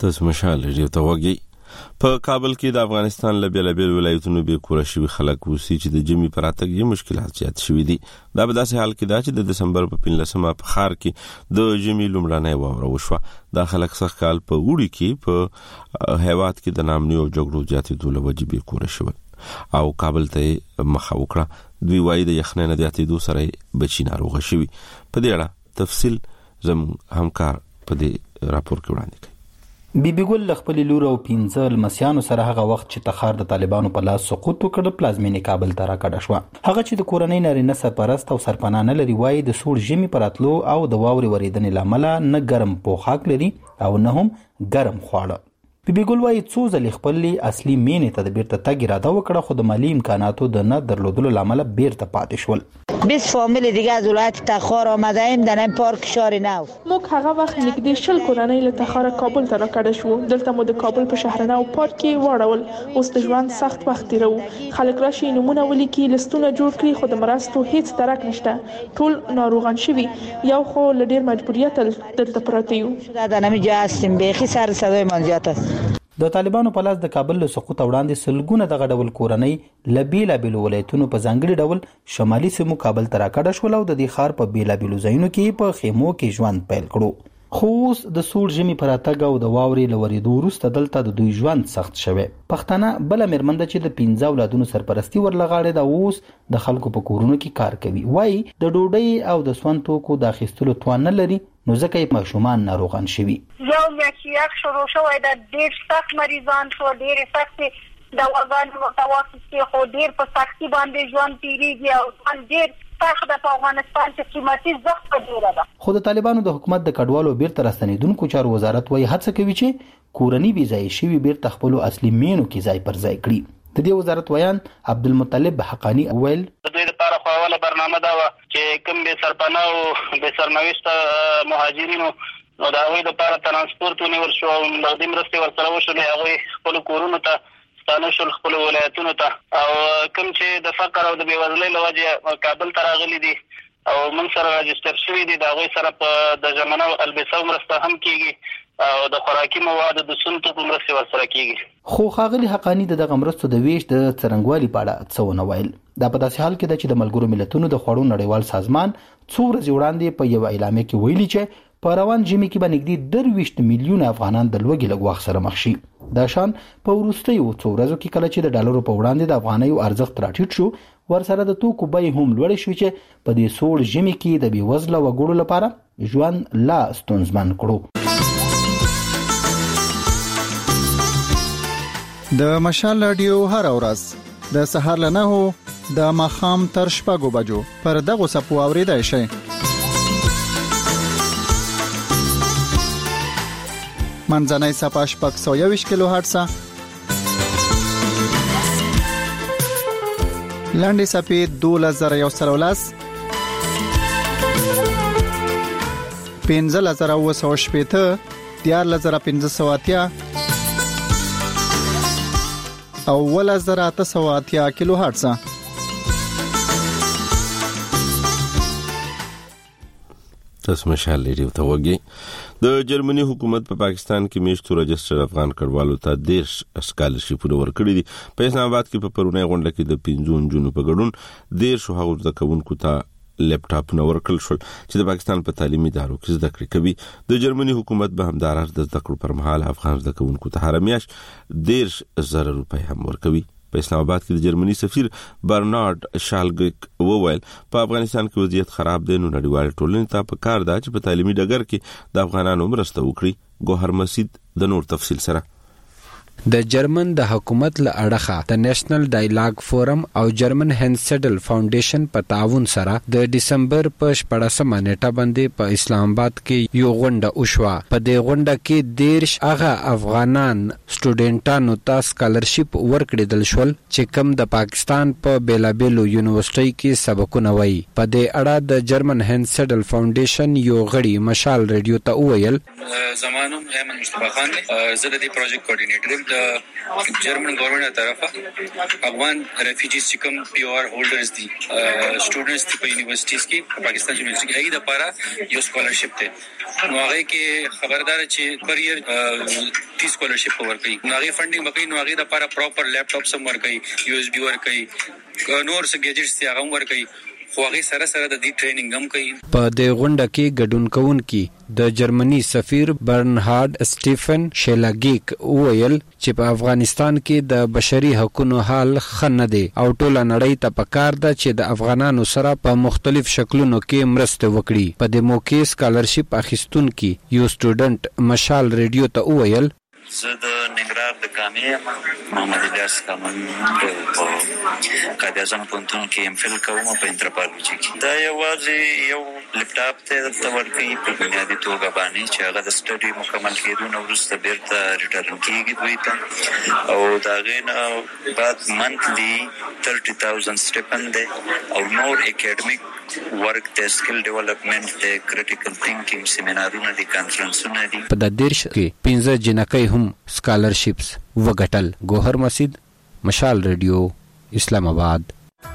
تاسو مشال ریډیو ته وګورئ. په کابل کې د افغانستان له بیلابیل ولایتونو به کور شوي خلک اوسي چې د جمی پراتګ یې مشکلات زیات شوي دي. دا په داسې حال کې دا چې د دسمبر په 15مه په ښار کې د جمی لومړنۍ واوره وشوه. دا خلک سخت کال په وړي کې په هیواد کې د نامنیو جګړو زیاتېدو له وجې به کور شوي او کابل ته مخه وکړه. دوی وايي د یخنۍ نه زیاتېدو سره بچي ناروغه شوي. په دې اړه تفصیل زموږ همکار په دې راپور کې وړاندې کوي. بیبي ګل خپل لور او 15 لمسیانو سره هغه وخت چې تخار د طالبانو په لاس سقوط وکړ پلازمینې کابل ته راکړه شو. هغه چې د کورنۍ نارینه سرپرست او سرپناه نه لري وایي د سوړ ژمي پراتلو او د واورې ورېدنې لامل نه ګرم پوښاک لري او نه هم ګرم خواړه. بیبي ګل وایي څو ځلې خپل اصلي مینې ته د بیرته تګ اراده وکړه خو د مالی امکاناتو د نه درلودلو لامل بیرته پاتې شول. 20 فامیل دیگه از ولایت تخار آمده ایم در این پارک شار نو. موږ هغه وخت نږدې 10 کورنۍ له تخار کابل ته راکړه شو. دلته مو د کابل په شهرنو پارک کې واړول. اوس د ژوند سخت وخت تیرو. خلک راشي نمونه ولیکي لستونه جوړ کړي خو د مرستو هیڅ درک نشته. ټول ناروغان شوي یو خو له ډیر مجبوریت دلته پراته یو. دا نمی جا هستیم بیخي سر صدای من زیات است. د طالبانو په لاس د کابل له سقوط وړاندې سلګونه دغه ډول کورنۍ له بیلابیلو ولایتونو په ځانګړي ډول شمالي سیمو کابل ته راکړه شول او د دې ښار په بیلابیلو ځایونو کې په خیمو کې ژوند پیل کړو. خو اوس د سوړ ژمي په راتګ او د واورې له ورېدو وروسته دلته د دوی ژوند سخت شوی. پښتانه بله مېرمن ده چې د 15 اولادونو سرپرستي ورلغاړې ده اوس د خلکو په کورونو کې کار کوي. وایي د ډوډۍ او د سون توکو د اخیستلو توان نه لري نو ځکه یې ماشومان ناروغان شوي. یو میاشت یخ شروع شوی ده ډېر سخت مریضان شو ډېرې سختې دواګانې ورته واخیستې خو ډېر په سختي باندې ژوند تېرېږي او ژوند ډېر سخت ده په افغانستان کې قیمتي زښت په ډېره ده. خو د طالبانو د حکومت د کډوالو بیرته راستنېدونکو چارو وزارت وایي هڅه کوي چې کورني بې ځایه شوي بیرته خپلو اصلي مینو کې ځای پر ځای کړي. د دې وزارت ویان عبدالمطلب حقانی ویل د دوی لپاره خو اوله برنامه دا وه چې کوم بې سرپناه او بې سرنوشته مهاجرینو نو د هغوی لپاره ترانسپورت ونیول شو او نغدي مرستې ورسره وشولې. هغوی خپلو کورونو ته ستانه شول خپلو ولایتونو ته او کوم چې د فقر او د بېوزلۍ له وجې کابل ته راغلي دي او موږ سره راجسټر شوي دي د هغوی سره په د ژمنه البسو مرسته هم کېږي او د خوراکي موادو د سون توکو مرستې ورسره کېږي. خو ښاغلي حقانی دغه مرستو د ویش د څرنګوالي په اړه څه ونه ویل. دا په داسې حال کې ده چې د ملګرو ملتونو د خوړو نړیوال سازمان څو ورځې وړاندې په یو اعلامیه کې ویلي چې په روان ژمي کې به نږدې 23 میلیونه افغانان د لوږې له ګواښ سره مخ شي. دا شان په وروستیو څو ورځو کې کله چې د ډالرو په وړاندې د افغانیو ارزښت راټیټ شو ورسره د توکو بیې هم لوړې شوې چې په دې سوړ ژمي کې د بېوزله وګړو لپاره ژوند لا ستونزمن کړو. د مشال رادیو هر ورځ د سهار له 9 د ماښام تر 6 بجو پر دغه سپو اوریدای شئ. منځنۍ صفحه 621 کیلو هرتز، لاندې صفحه 2113 15980 14580 او 1880 کیلو هرتز. تاسو مشال ریډیو ته وګورئ. د جرمني حکومت په پاکستان کې میشتو رجستر افغان کډوالو ته 10 سکالرشیپونه ورکړي دي. په اسلام آباد کې په پرونی غونډه کې د 15 جون په ګډون 10 هغو زده کوونکو ته لپټاپونه ورکړل شول چې د پاکستان په تعلیمي ادارو کې زده کړې کوي. د جرمني حکومت به همدارس د زده کړو پر مهال افغان زده کوونکو ته هر میاشت 10,000 روپۍ هم ورکوي. په اسلام آباد کې د جرمني سفیر برنارد شالګک وویل په افغانستان کې وضعیت خراب دی نو نړیوال ټولنې ته پکار ده چې په تعلیمي ډګر کې د افغانانو مرسته وکړي. ګوهر مسید د نور تفصیل سره. د جرمن د حکومت له اړخه د نېشنل ډایلاګ فورم او جرمن هنسډل فاونډیشن په تعاون سره د دسمبر په 14مه نیټه باندې په اسلام آباد کې یو غونډه وشوه. په دې غونډه کې 10 هغه افغانان سټوډنټانو ته سکالرشپ ورکړل شول چې کوم د پاکستان په بیلابیلو یونیورسيټي کې سبقونه وایي. په دې اړه د جرمن هنسډل فاونډیشن یو غړي مشال ریډیو ته وویل زمانوم ایمن مصطفی خان زه د دې پروژې کوارډینیټر یم د جرمن ګورنمنت طرفه افغان ریفیوجیز چې کوم پی او آر هولډرز دي سټوډنټس دي په یونیورسيټیز کې په پاکستان یونیورسيټي کې د لپاره یو سکالرشپ ته نو هغه کې خبردار چې پر ایئر 30 سکالرشپ ورکړي نو هغه فندینګ وکړي نو هغه د لپاره پراپر لیپټاپ سم ورکړي یو اس بي ورکړي نور څه گیجټس دي هغه ورکړي خو هغه سره د دې ټریننګ هم کوي. په د غونډه کې ګډون کوونکي د جرمني سفیر برنهارد سټیفن شیلاګیک وویل چې په افغانستان کې د بشري حقوقو حال ښه نه دی او ټوله نړۍ ته پکار ده چې د افغانانو سره په مختلف شکلونو کې مرسته وکړي. په د موقع سکالرشپ اخیستونکي یو سټوډنټ مشال ریډیو ته وویل زه د ننګرهار د کامې محمد الیاس کامن په قائد اعظم پوهنتون کې ام فل کوم په انتروپالوژي کې. دا یوازې یو لیپټاپ ته ورکړي په بنیادي توګه باندې چې هغه د سټډي مکمل کېدو نه وروسته بیرته ریټرن کېږي دوی ته او د هغې نه بعد منتلي 30,000 سټیپند دی او نور اکیډمیک ورک د سکل ډیولپمنٹ د کریټیکل تھینکینګ سیمینارونه دي کانفرنسونه دي. په د دیرش کې 15 جنکۍ هم سکالرشپس وګټل. ګوهر مسجد مشال ریډیو اسلام آباد.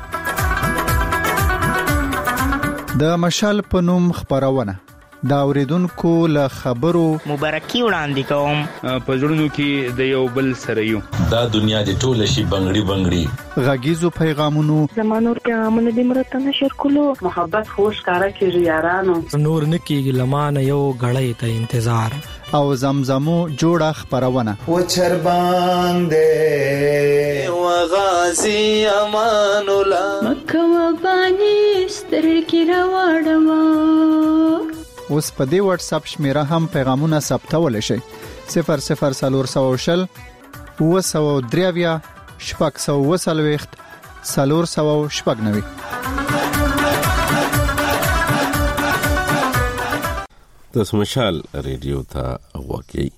د مشال په نوم خبرونه دا اوریدونکو له خبرو مبارکي وړاندې کوم په ژوندو کې د یو بل سره یو دا دنیا د ټول شي بنگړي غږیزو پیغامونو زمانور پیغامونه د مرته نشر کولو محبت خوش کارا کیږي یارانو نور نکیږي لمانه یو غړې ته انتظار او زمزمو جوړه خبرونه و چرباندې وغازي امان الله مکه وبانی سترګې راوړم. اوس په دې واتس اپ شمیره هم پیغامونه ثبتول شي 0040 203 شپږ 490 د مشال ریډیو ته وګورئ.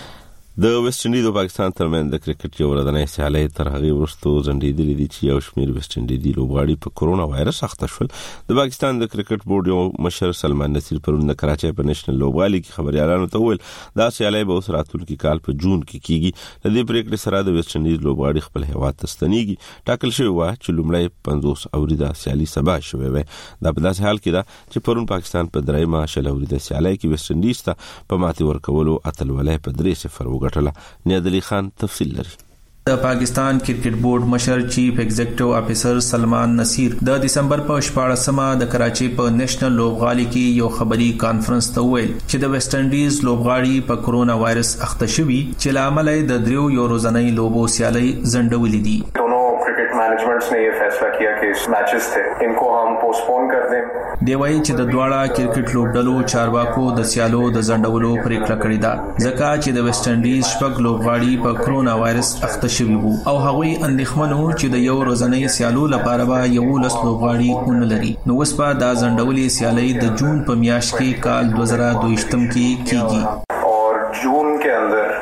د ویسټ انډیز او پاکستان ترمن د کرکټ یو ورځنی سیالي تر هغه وروسته ځنډېدلې دي چې یو شمېر ویسټ انډیزي لوبغاړي په کورونا وایرس اخته شول. د پاکستان د کرکټ بورډ یو مشر سلمان نصیر پرون د کراچۍ په نېشنل لوبغالي کې خبريالانو ته وویل دا سیالي به اوس راتلونکي کال په جون کې کیږي. د دې پریکړې سره د ویسټ انډیز لوبغاړي خپل هیواد ته ستنېږي. ټاکل شوی و چې لومړی 50 اوریدا سیالي سبا شوې وي. دا په داسې حال کې ده چې پرون پاکستان په درېمه شل اوریدا سیالي کې ویسټ انډیز ته په ماتې ورکولو اتلولۍ په 3-0 وګټله. علی خان تفصیل لري. د پاکستان کرکټ بورډ مشر چیف ایگزیکټیو افیسر سلمان نصیر د دسمبر په 14مه د کراچۍ په نېشنل لوبغالي کې یو خبري کانفرنس ته ویل چې د ویسټ انډیز لوبغاړي په کورونا وایرس اخته شوي چې لامل د دریو یو ورځنۍ لوبو سیالي ځنډولې دي. मैनेजमेंट्स ने ये फैसला किया कि इस मैचेस थे इनको हम पोस्टपोन कर दें. دی وایي چې د دواړه کرکټ لوبډلو چارواکو د سیالو د ځنډولو پریکړه کړې ده ځکه چې د ویسټ انډیز شپږ لوبغاړي په کورونا وایرس اخته شوي وو او هغوی اندېښمن وو چې د یو ورځنۍ سیالو لپاره به 11 لوبغاړي ونلري. نو اوس په دا ځنډولې سیالي د جون په میاشت کې کال 2022 کې کیږي और जून के अंदर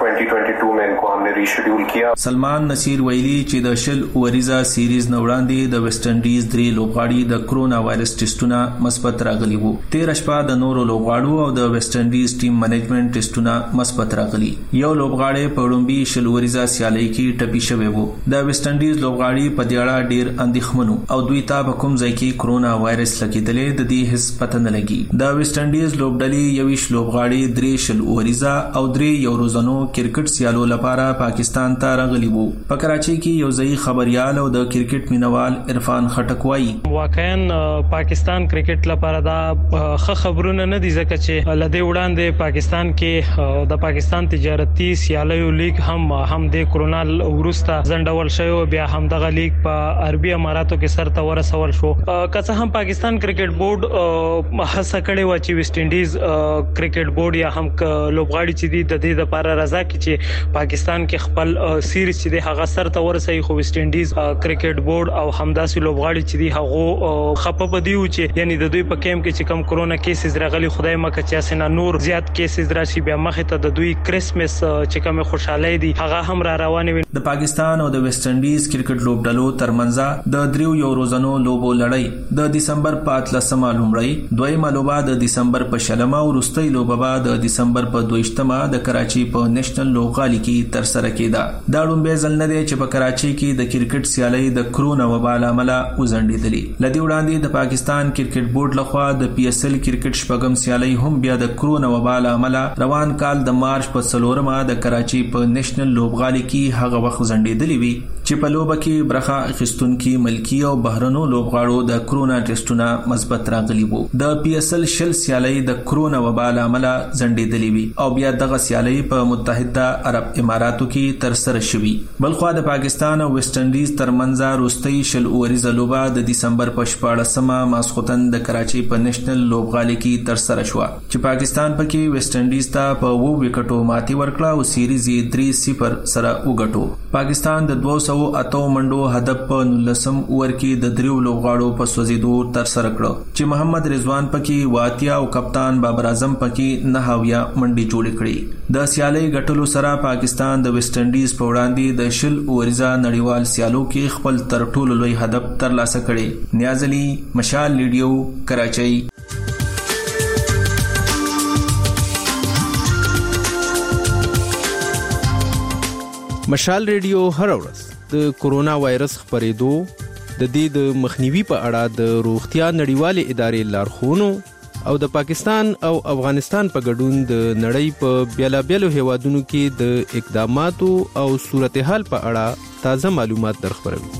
2022 में इनको हमने रीशेड्यूल किया. سلمان نصیر ویلي چې د شل اوریزا سیریز نه وړاندې د ویسټ انډیز درې لوبغاړي د کورونا وایرس ټیسټونه مثبت راغلي وو. 13 شپه د نورو لوبغاړو او د ویسټ انډیز ټیم منیجمنت ټیسټونه مثبت راغلي. یو لوبغاړی په لومبي شل اوریزا سیالي کې ټپي شوی وو. د ویسټ انډیز لوبغاړي په دې اړه ډیر اندېښمن او دوی ته په کوم ځای کې کورونا وایرس لګیدلې د دې هیڅ پته نه لګي. د ویسټ انډیز لوبډلې یویش لوبغاړي درې شل اوریزا او درې یو روزانو کرکټ سیالو لپاره پاکستان ته راغلي وو. په کراچۍ کې یو ځای خبريال او د کرکټ مینوال عرفان خټک وایي واقعا پاکستان کرکټ لپاره دا ښه خبرونه نه دي ځکه چې لدې وړاندې پاکستان کې د پاکستان تجارتي سیالیو لیگ هم د کورونا وروسته ځنډول شوی بیا هم دغه لیگ په عربي اماراتو کې سرته ورسول شو. که څه هم پاکستان کرکټ بورډ هڅه کړې و چې ویسټ انډیز کرکټ بورډ یا هم لوبغاړي چې دي د دې لپاره رضا کړي چې پاکستان کې خپل سیریز چې د هغه سرته ورسېږي خو ویسټ انډیز کرکټ بورډ او همداسې لوبغاړي چې دي هغه خپه بدیو چې یعنی د دوی په کیمپ کې چې کم کورونا کیسز راغلي خدای مکه چې اسنه نور زیات کیسز راشي بیا مخه ته د دوی کرسمس چې کوم خوشاله دي هغه هم را روانه وي. د پاکستان او د ویسټ انډیز کرکټ لوبډلو ترمنځ د دریو یو روزانو لوبو لړۍ د دسمبر په 13مه لومړی دویمه لوبه د دسمبر په 16مه او وروستۍ لوبه د دسمبر په 22مه د کراچۍ په نېشنل لوبغالي کې تر سره کېده. دا لومبه ځل نه دی چې په کراچۍ کې د کرکټ سیالي د کرونا وبا له امله وځنډېدلې. لدی وړاندې د پاکستان کرکټ بورډ لخوا د PSL کرکټ شپږم سیالي هم بیا د کرونا وبا له امله روان کال د مارچ په 4 د کراچۍ په نېشنل لوبغالي کې هغه وخت ځنډېدلې وي چې په لوبه کې برخه اخیستونکي ملکی او بهرنو لوبغاړو د کرونا ټیسټونه مثبت راغلي وو. د PSL شل سیالي د کرونا وبا له امله ځنډېدلې وي او بیا دغه سیالي په متحده عرب اماراتو کې ترسره شوې. بلخوا د پاکستان او ویسټ انډیز ترمنځ وروستۍ شل اوریزه لوبه د دسمبر په 14مه ماسخوتن د کراچۍ په نېشنل لوبغالي کې ترسره شو چې پاکستان پکې ویسټ انډیز ته په 2 وکټو ماتې ورکړه او سیریز 3-0 سره وګټو. پاکستان د 208 منډو هدف په 19 اوور کې د 3 لوبغاړو په سوځېدو ترسره کړ چې محمد رضوان پکې واتیا او کپتان بابر اعظم پکې 9 منډي جوړ کړې. د سیالي ګټلو سره پاکستان د ویسټ انډیز په وړاندې د شل اوریزه نړیوال سیالو کې خپل تر ټولو لوی هدف ترلاسه کړي. نیاز علي، مشال ریډیو، کراچۍ. مشال ریډیو هر ورځ د کورونا وایرس خپرېدو د دې د مخنیوي په اړه د روغتیا نړیوالې ادارې لارښوونو او د پاکستان او افغانستان په ګډون د نړۍ په بیلابیلو هیوادونو کې د اقداماتو او صورتحال په اړه تازه معلومات درخبروي.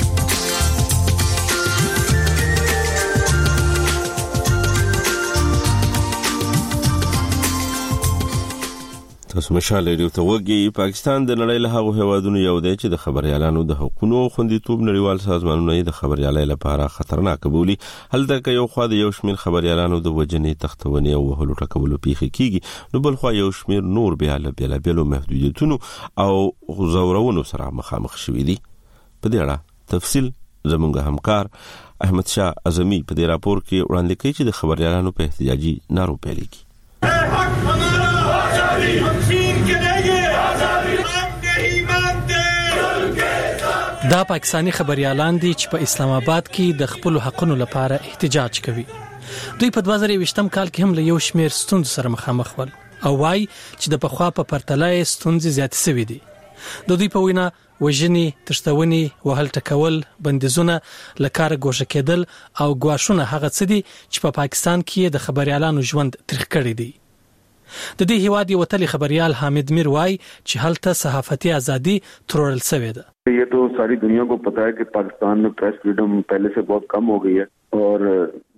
تاسو مشال ریډیو ته وګورئ. پاکستان د نړۍ له هغو هیوادونو یو دی چې د خبريالانو د حقوقو او خوندیتوب نړیوال سازمانونه د خبريالۍ لپاره خطرناک بولي. هلته کې یو خوا د یو شمېر خبريالانو د وجنې تختونې او وهلو ټکولو پیښې کیږي، نو بل خوا یو شمېر نور بیا له بیلابیلو محدودیتونو او زورونو سره مخامخ شوي دي. په دې اړه تفصیل زموږ همکار احمد شاه اعظمي په دې راپور کې وړاندې کوي چې د خبريالانو په احتجاجي نارو پیل کی. دا پاکستانی خبريالان دي چې په اسلام آباد کې د خپل حقونو لپاره احتجاج کوي. دوی په 2020م کال کې هم له یو شمېر ستونزو سره مخامخ ول او وايي چې د پخوا په پرتله ستونزې زیات شوې دي. د دوی په وینا وژنې، تښتونې، وهل ټکول، بندیزونه، لکار ګوښه کېدل او ګواښونه هغه څه دي چې په پاکستان کې د خبريالانو ژوند تریخ کړی دی. د دې هیواد یو تل خبريال حامد میر وای چې هلته صحافتي ازادي ترورل شوې ده. ये तो सारी दुनिया को पता है कि पाकिस्तान में प्रेस फ्रीडम पहले से बहुत कम हो गई है और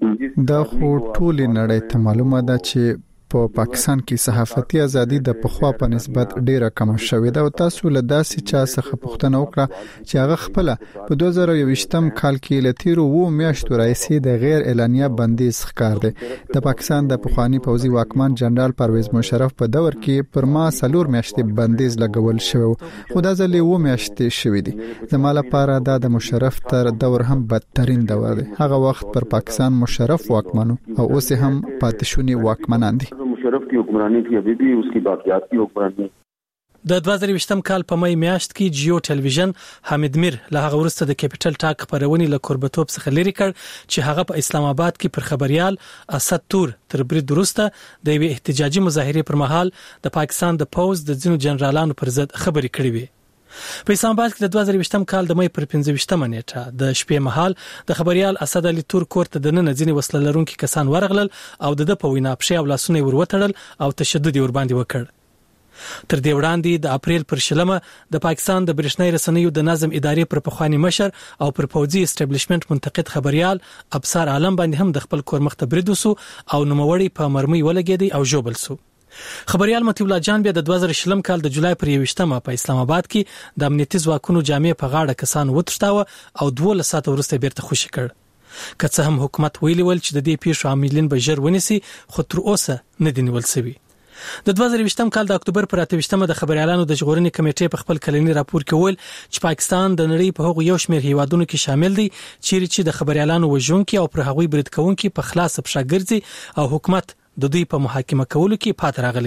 دا خو ټول نړۍ ته معلومه ده چې په پاکستان کې صحافتي ازادي د پخوا په نسبت ډیره کم شوې ده او تاسو له داسې چا څخه پوښتنه وکړه چې هغه خپل په 2020م کال کې لتیرو و میاشتو راځي د غیر اعلانیه بندیز ښکار دي. د پاکستان د پخوانی پوځي واکمن جنرال پرویز مشرف په دور کې پر ما 4 میاشتې بندیز لګول شو، خو دا ځل و میاشتې شوې دي. زموږ لپاره دا د مشرف تر دور هم بدترین دور دی. هغه وخت پر پاکستان مشرف واکمنو او اوس هم پاتشونی واکمنان دي. مشرف کی حکمرانی تھی، ابھی بھی اس کی باقیات کی حکمرانی. د 2020م کال په مې میاشت کې جیو ټلویزیون حامد میر له هغه وروسته د کیپټل ټاک خبرونې له کوربتوب څخه لري کړ چې هغه په اسلام آباد کې پر خبريال اسد تور تر برید وروسته د یو احتجاجي مظاهره پر مهال د پاکستان د پوز د ځینو جنرالانو پر ضد خبرې کړې وي. په اسلام آباد کې د 2020م کال د مې پر 15مه نیټه د شپې مهال د خبريال اسد علي تور کور ته د نن ځینې وسله لرونکي کسان ورغلل او د په وینا پښې او لاسونه وروتړل او تشدد ور باندې وکړ. تر دې وړاندې د اپریل پر 16مه د پاکستان د برېښنايي رسنیو د نظم ادارې پر پخوانی مشر او پر پوځي اسټابلیشمنت منتقد خبريال ابصار عالم باندې هم د خپل کور مخ ته برید وسو او نوموړی په مرمۍ ولګېدی او ژوبل سو. خبريال مطیع الله جان بیا د 2020 کال د جولای پر 21مه په اسلام آباد کې د امنیتي ځواکونو جامې په غاړه کسان وتښتاوه او 12 ساعته وروسته بیرته خوشي کړ. که څه هم حکومت ویلي ول چې د دې پیښو عاملین به ژر ونیسي، خو تر اوسه نه دي نیول شوي. د 2020م کال د اکتوبر پر 28مه د خبريالانو د ژغورنې کمیټې په خپل کلنی راپور کې ویل چې پاکستان د نړۍ په هغو یو شمېر هیوادونو کې شامل دی چې د خبريالانو وژونکي او پر هغوی برید کوونکي په خلاص پښه ګرځي او حکومت د دوی په محاکمه کولو کې پات راغلي دي.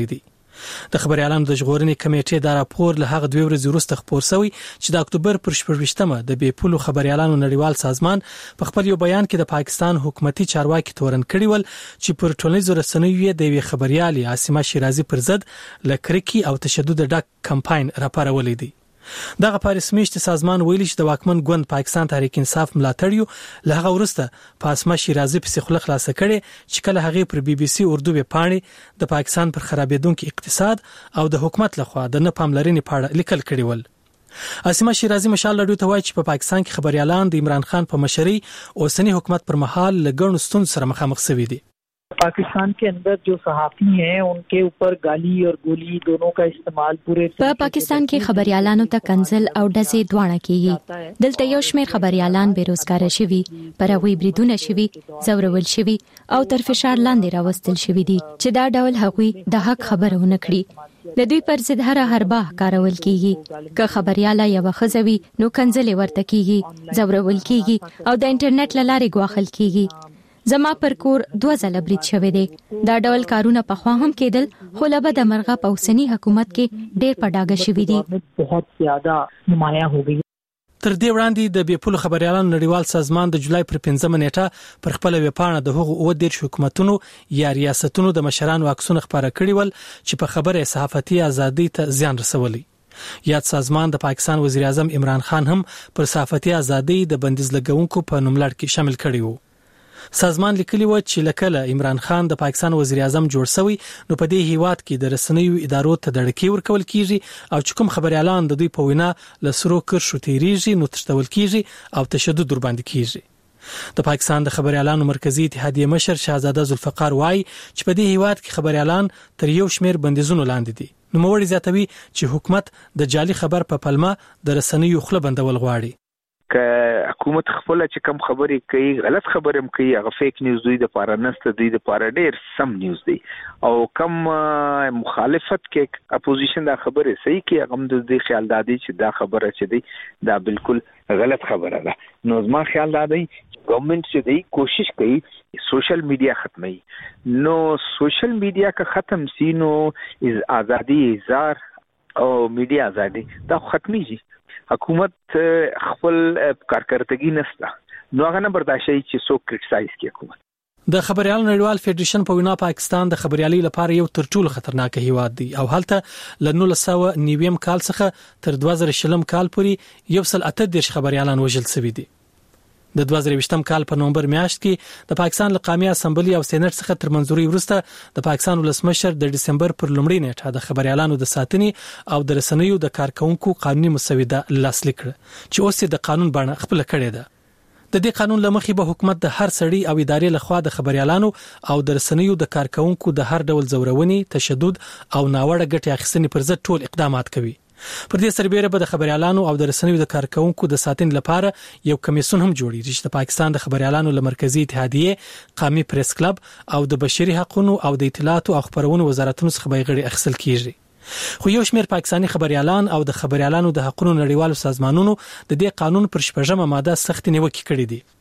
د خبريالانو د ژغورنې کمیټې دا راپور له هغه 2 ورځې وروسته خپور شوی چې د اکتوبر پر 28مه د بیپولو خبريالانو نړیوال سازمان په خپل یو بیان کې د پاکستان حکومتي چارواکي تورن کړي ول چې پر ټولنیزو رسنیو د وی خبريالي عاصمه شیرازي پر ضد لکرکی او تشدد ډک کمپاین راپارولې دي. دغه پاریسمیشت سازمان ویلي چې د واکمن ګوند پاکستان تحریک انصاف ملاتړیو له هغه وروسته پاسما شیرازي په خله خلاص کړي چې کله هغه پر بي بي سي اردو به پاڼې د پاکستان پر خرابېدونکو اقتصاد او د حکومت لخوا د نه پاملرنې په اړه لیکل کړي ول. عاصمه شیرازي مشال رادیو ته وایي چې په پاکستان کې خبريالان د عمران خان په مشرۍ اوسنی حکومت پر مهال لګڼو ستونزو سره مخامخ شوي دي. पाकिस्तान के अंदर जो सहाफ़ी हैं उनके ऊपर गाली और गोली दोनों का इस्तेमाल पूरे په پاکستان کې خبريالانو ته کنزل او ډزې دواړه کیږي. دلته یو شمېر خبريالان بیروزګار شوي، پر هغوی بریدونه شوي، زورول شوي او تر فشار لاندې راوستل شوي دي چې دا ډول هغوی د حق خبره ونه کړي. د دوی پر ضد هر حربه کارول کیږي. که خبرياله یو خزوي نو کنزل ورته کیږي، زورول کیږي او د انټرنیټ لارې غواخل کیږي. زما پر کور 2 ځله برید شوی دی. دا ډول کارونه په خوا هم کېدل خو لبه د مرغه په اوسنی حکومت کې ډېر په ډاګه شوی دي. بہت زیاده نمایاں هو گئی. تر دې وړاندې د بیپولو خبريالانو نړیوال سازمان د جولای پر 15 نیټه پر خپل ویبپاڼه د هغو 30 حکومتونو یا ریاستونو د مشرانو عکسونه خبره کړي ول چې په خبره صحافتي ازادي ته زیان رسولي. یاد سازمان د پاکستان وزیر اعظم عمران خان هم پر صحافتي ازادي د بندیز لګونکو په نوملړ کې شامل کړي وو. سازمان لیکلی و چې لکه عمران خان د پاکستان وزیر اعظم جوړ شوی نو په دې هیواد کې د رسنیو ادارو ته دړکی ورکول کیږي او چې کوم خبريالان د دوی په وینا لسرو کرشو تیریږي نو تشتول کیږي او تشدد ور باندې کیږي. د پاکستان د خبريالانو مرکزی اتحادیه مشر شهزاده ذوالفقار وای چې په دې هیواد کې خبريالان تر یو شمیر بندیزونو لاندې دي. نو موري زیاتوي چې حکومت د جعلي خبر په پلمه د رسنیو خله بندول غواړي. که حکومت خپل چې کم خبرې کوي غلط خبرې هم کوي هغه فیک نیوز دوی د پاره نسته دوی د پاره ډیر سم نیوز دی او کم مخالفت کې اپوزیشن دا خبره صحیح کې هغه د دې خیال دادی چې دا خبره چې دی دا بالکل غلط خبره ده. نو زما خیال دادی گورنمنت چې دی کوشش کوي سوشل میډیا ختمي. نو سوشل میډیا که ختم سي نو ازادي اظهار او میډیا ازادي دا ختميږي. حکومت خپل کارکړتګي نسته نو هغه نه برداشتي چې څوک کریټیسایز کوي حکومت. د خبريالانو نړیوال فدریشن په وینا پاکستان د خبريالي لپاره یو تر ټولو خطرناک هیواد دی او هلته ل 1990 کال څخه تر 2020 کال پورې 138 خبريالان وژل شوي دي. د 2020 کال په نومبر میاشت کې د پاکستان لقامي اسمبلی او سېنات څخه تر منځوري وروسته د پاکستان ولسمشر د دسمبر پر لومړۍ نیټه د خبريالانو د ساتنې او د رسنیو د کارکونکو قانوني مسوده لاسلیک کړه چې اوس د قانون بڼه خپل کړې ده. د دې قانون لمخې به حکومت د هر سړي او ادارې لخوا د خبريالانو او د رسنیو د کارکونکو د هر ډول زورونې، تشدد او ناوړه ګټې اخیستنې پر ضد ټول اقدامات کوي. پر دې سربېره به د خبريالانو او د رسنیو د کارکونکو د ساتنې لپاره یو کمیسیون هم جوړیږي چې د پاکستان د خبريالانو لمرکزی اتحادیه، قومي پریس کلب او د بشري حقوقو او د اطلاعات او خبرونو وزارتونو څخه به غړي اخیستل کیږي. خو یو شمېر پاکستاني خبريالان او د خبريالانو د حقوقو نړیوالو سازمانونو د دې قانون پر 8مه ماده سخت نیوکه کړې دي.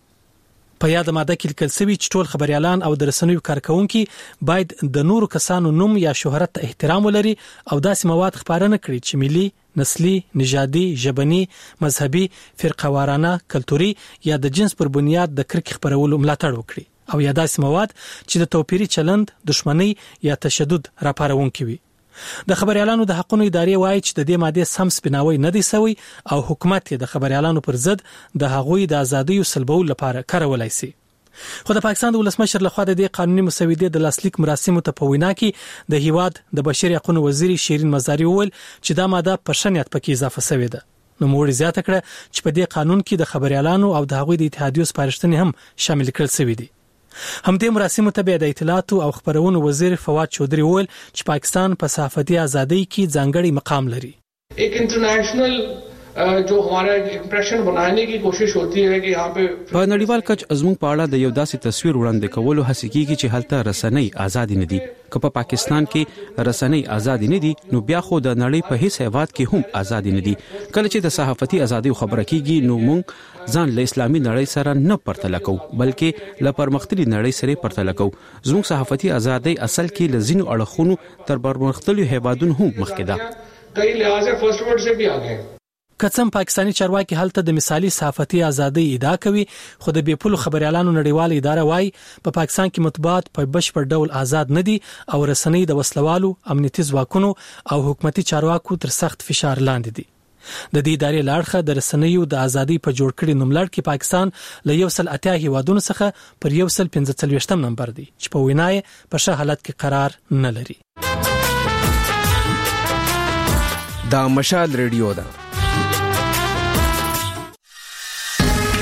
په یاد ماده کې لیکل شوی چې ټول خبريالان او د رسنیو کارکونکو باید د نورو کسانو نوم یا شهرت ته احترام ولري او داسې مواد خپاره نه کړي چې ملي، نسلي، نژادي، ژبني، مذهبي، فرقوارانه، کلتوري یا د جنس پر بنیاد د کرکې خبرولو ملاتړ وکړي او یا داسې مواد چې د توپیري چلند، دښمنۍ یا تشدد راپارونکي وي. د خبريالانو د حقوقو ادارې وایي چې د دې ماده سم سپیناوی نه دی سوی او حکومت د خبريالانو پر ضد د هغوی د ازادۍ سلبول لپاره کارولای شي. خو د پاکستان د ولسمشر لخوا د دې قانوني مسودې د لاسلیک مراسمو ته په وینا کې د هیواد د بشري حقوقو وزیر شیرین مزاری وویل چې دا ماده په شنیات پکې اضافه شوې ده. نو موږ زیاته کړه چې په دې قانون کې د خبريالانو او د هغوی د اتحادیو سپارښتنې هم شامل کړل شوې دي. همدې مراسمو ته د اطلاعات او خبرونو وزیر فواد چودري وویل چې پاکستان په صحافتي ازادۍ کې ځانګړی مقام لري. एक इंटरनेशनल जो हमारा इंप्रेशन बनाने की कोशिश होती है कि यहाँ पे په نړیوال کچ زموږ په اړه د یو داسې تصویر وړاندې کولو هڅه کیږي چې هلته رسنۍ آزادي نه دي. که په پاکستان کې رسنۍ آزادي نه دي نو بیا خو د نړۍ په هیڅ هیواد کې هم آزادي نه دي. کله چې د صحافتي ازادي خبره کیږي نو موږ ځان له اسلامي نړۍ سره نه پرتله کوو بلکې له پرمختللي نړۍ سره پرتله کوو. زموږ صحافتي ازادي اصل کې لزینو اړخونو تر پرمختللي هیوادونو هم مخکې ده. کئی لحاظ فرسٹ ورلڈ سے بھی آگے ہیں. کڅم پاکستانی چارواکي هلته د مثالی صحافتي ازادي ادعا کوي خو د بیپولو خبريالانو نړیواله اداره وايي په پاکستان کې مطبوعات په بشپړ ډول آزاد نه دي او رسنۍ د وسلوالو امنیتي ځواکونو او حکومتي چارواکو تر سخت فشار لاندې دي. د دې ادارې لاړخه د رسنیو د ازادي په جوړ کړي نوملړ کې پاکستان له 180 هیوادونو څخه پر 145 نمبر دی چې په وینای په ښه حالت کې قرار نه لري. دا مشال ریډیو ده.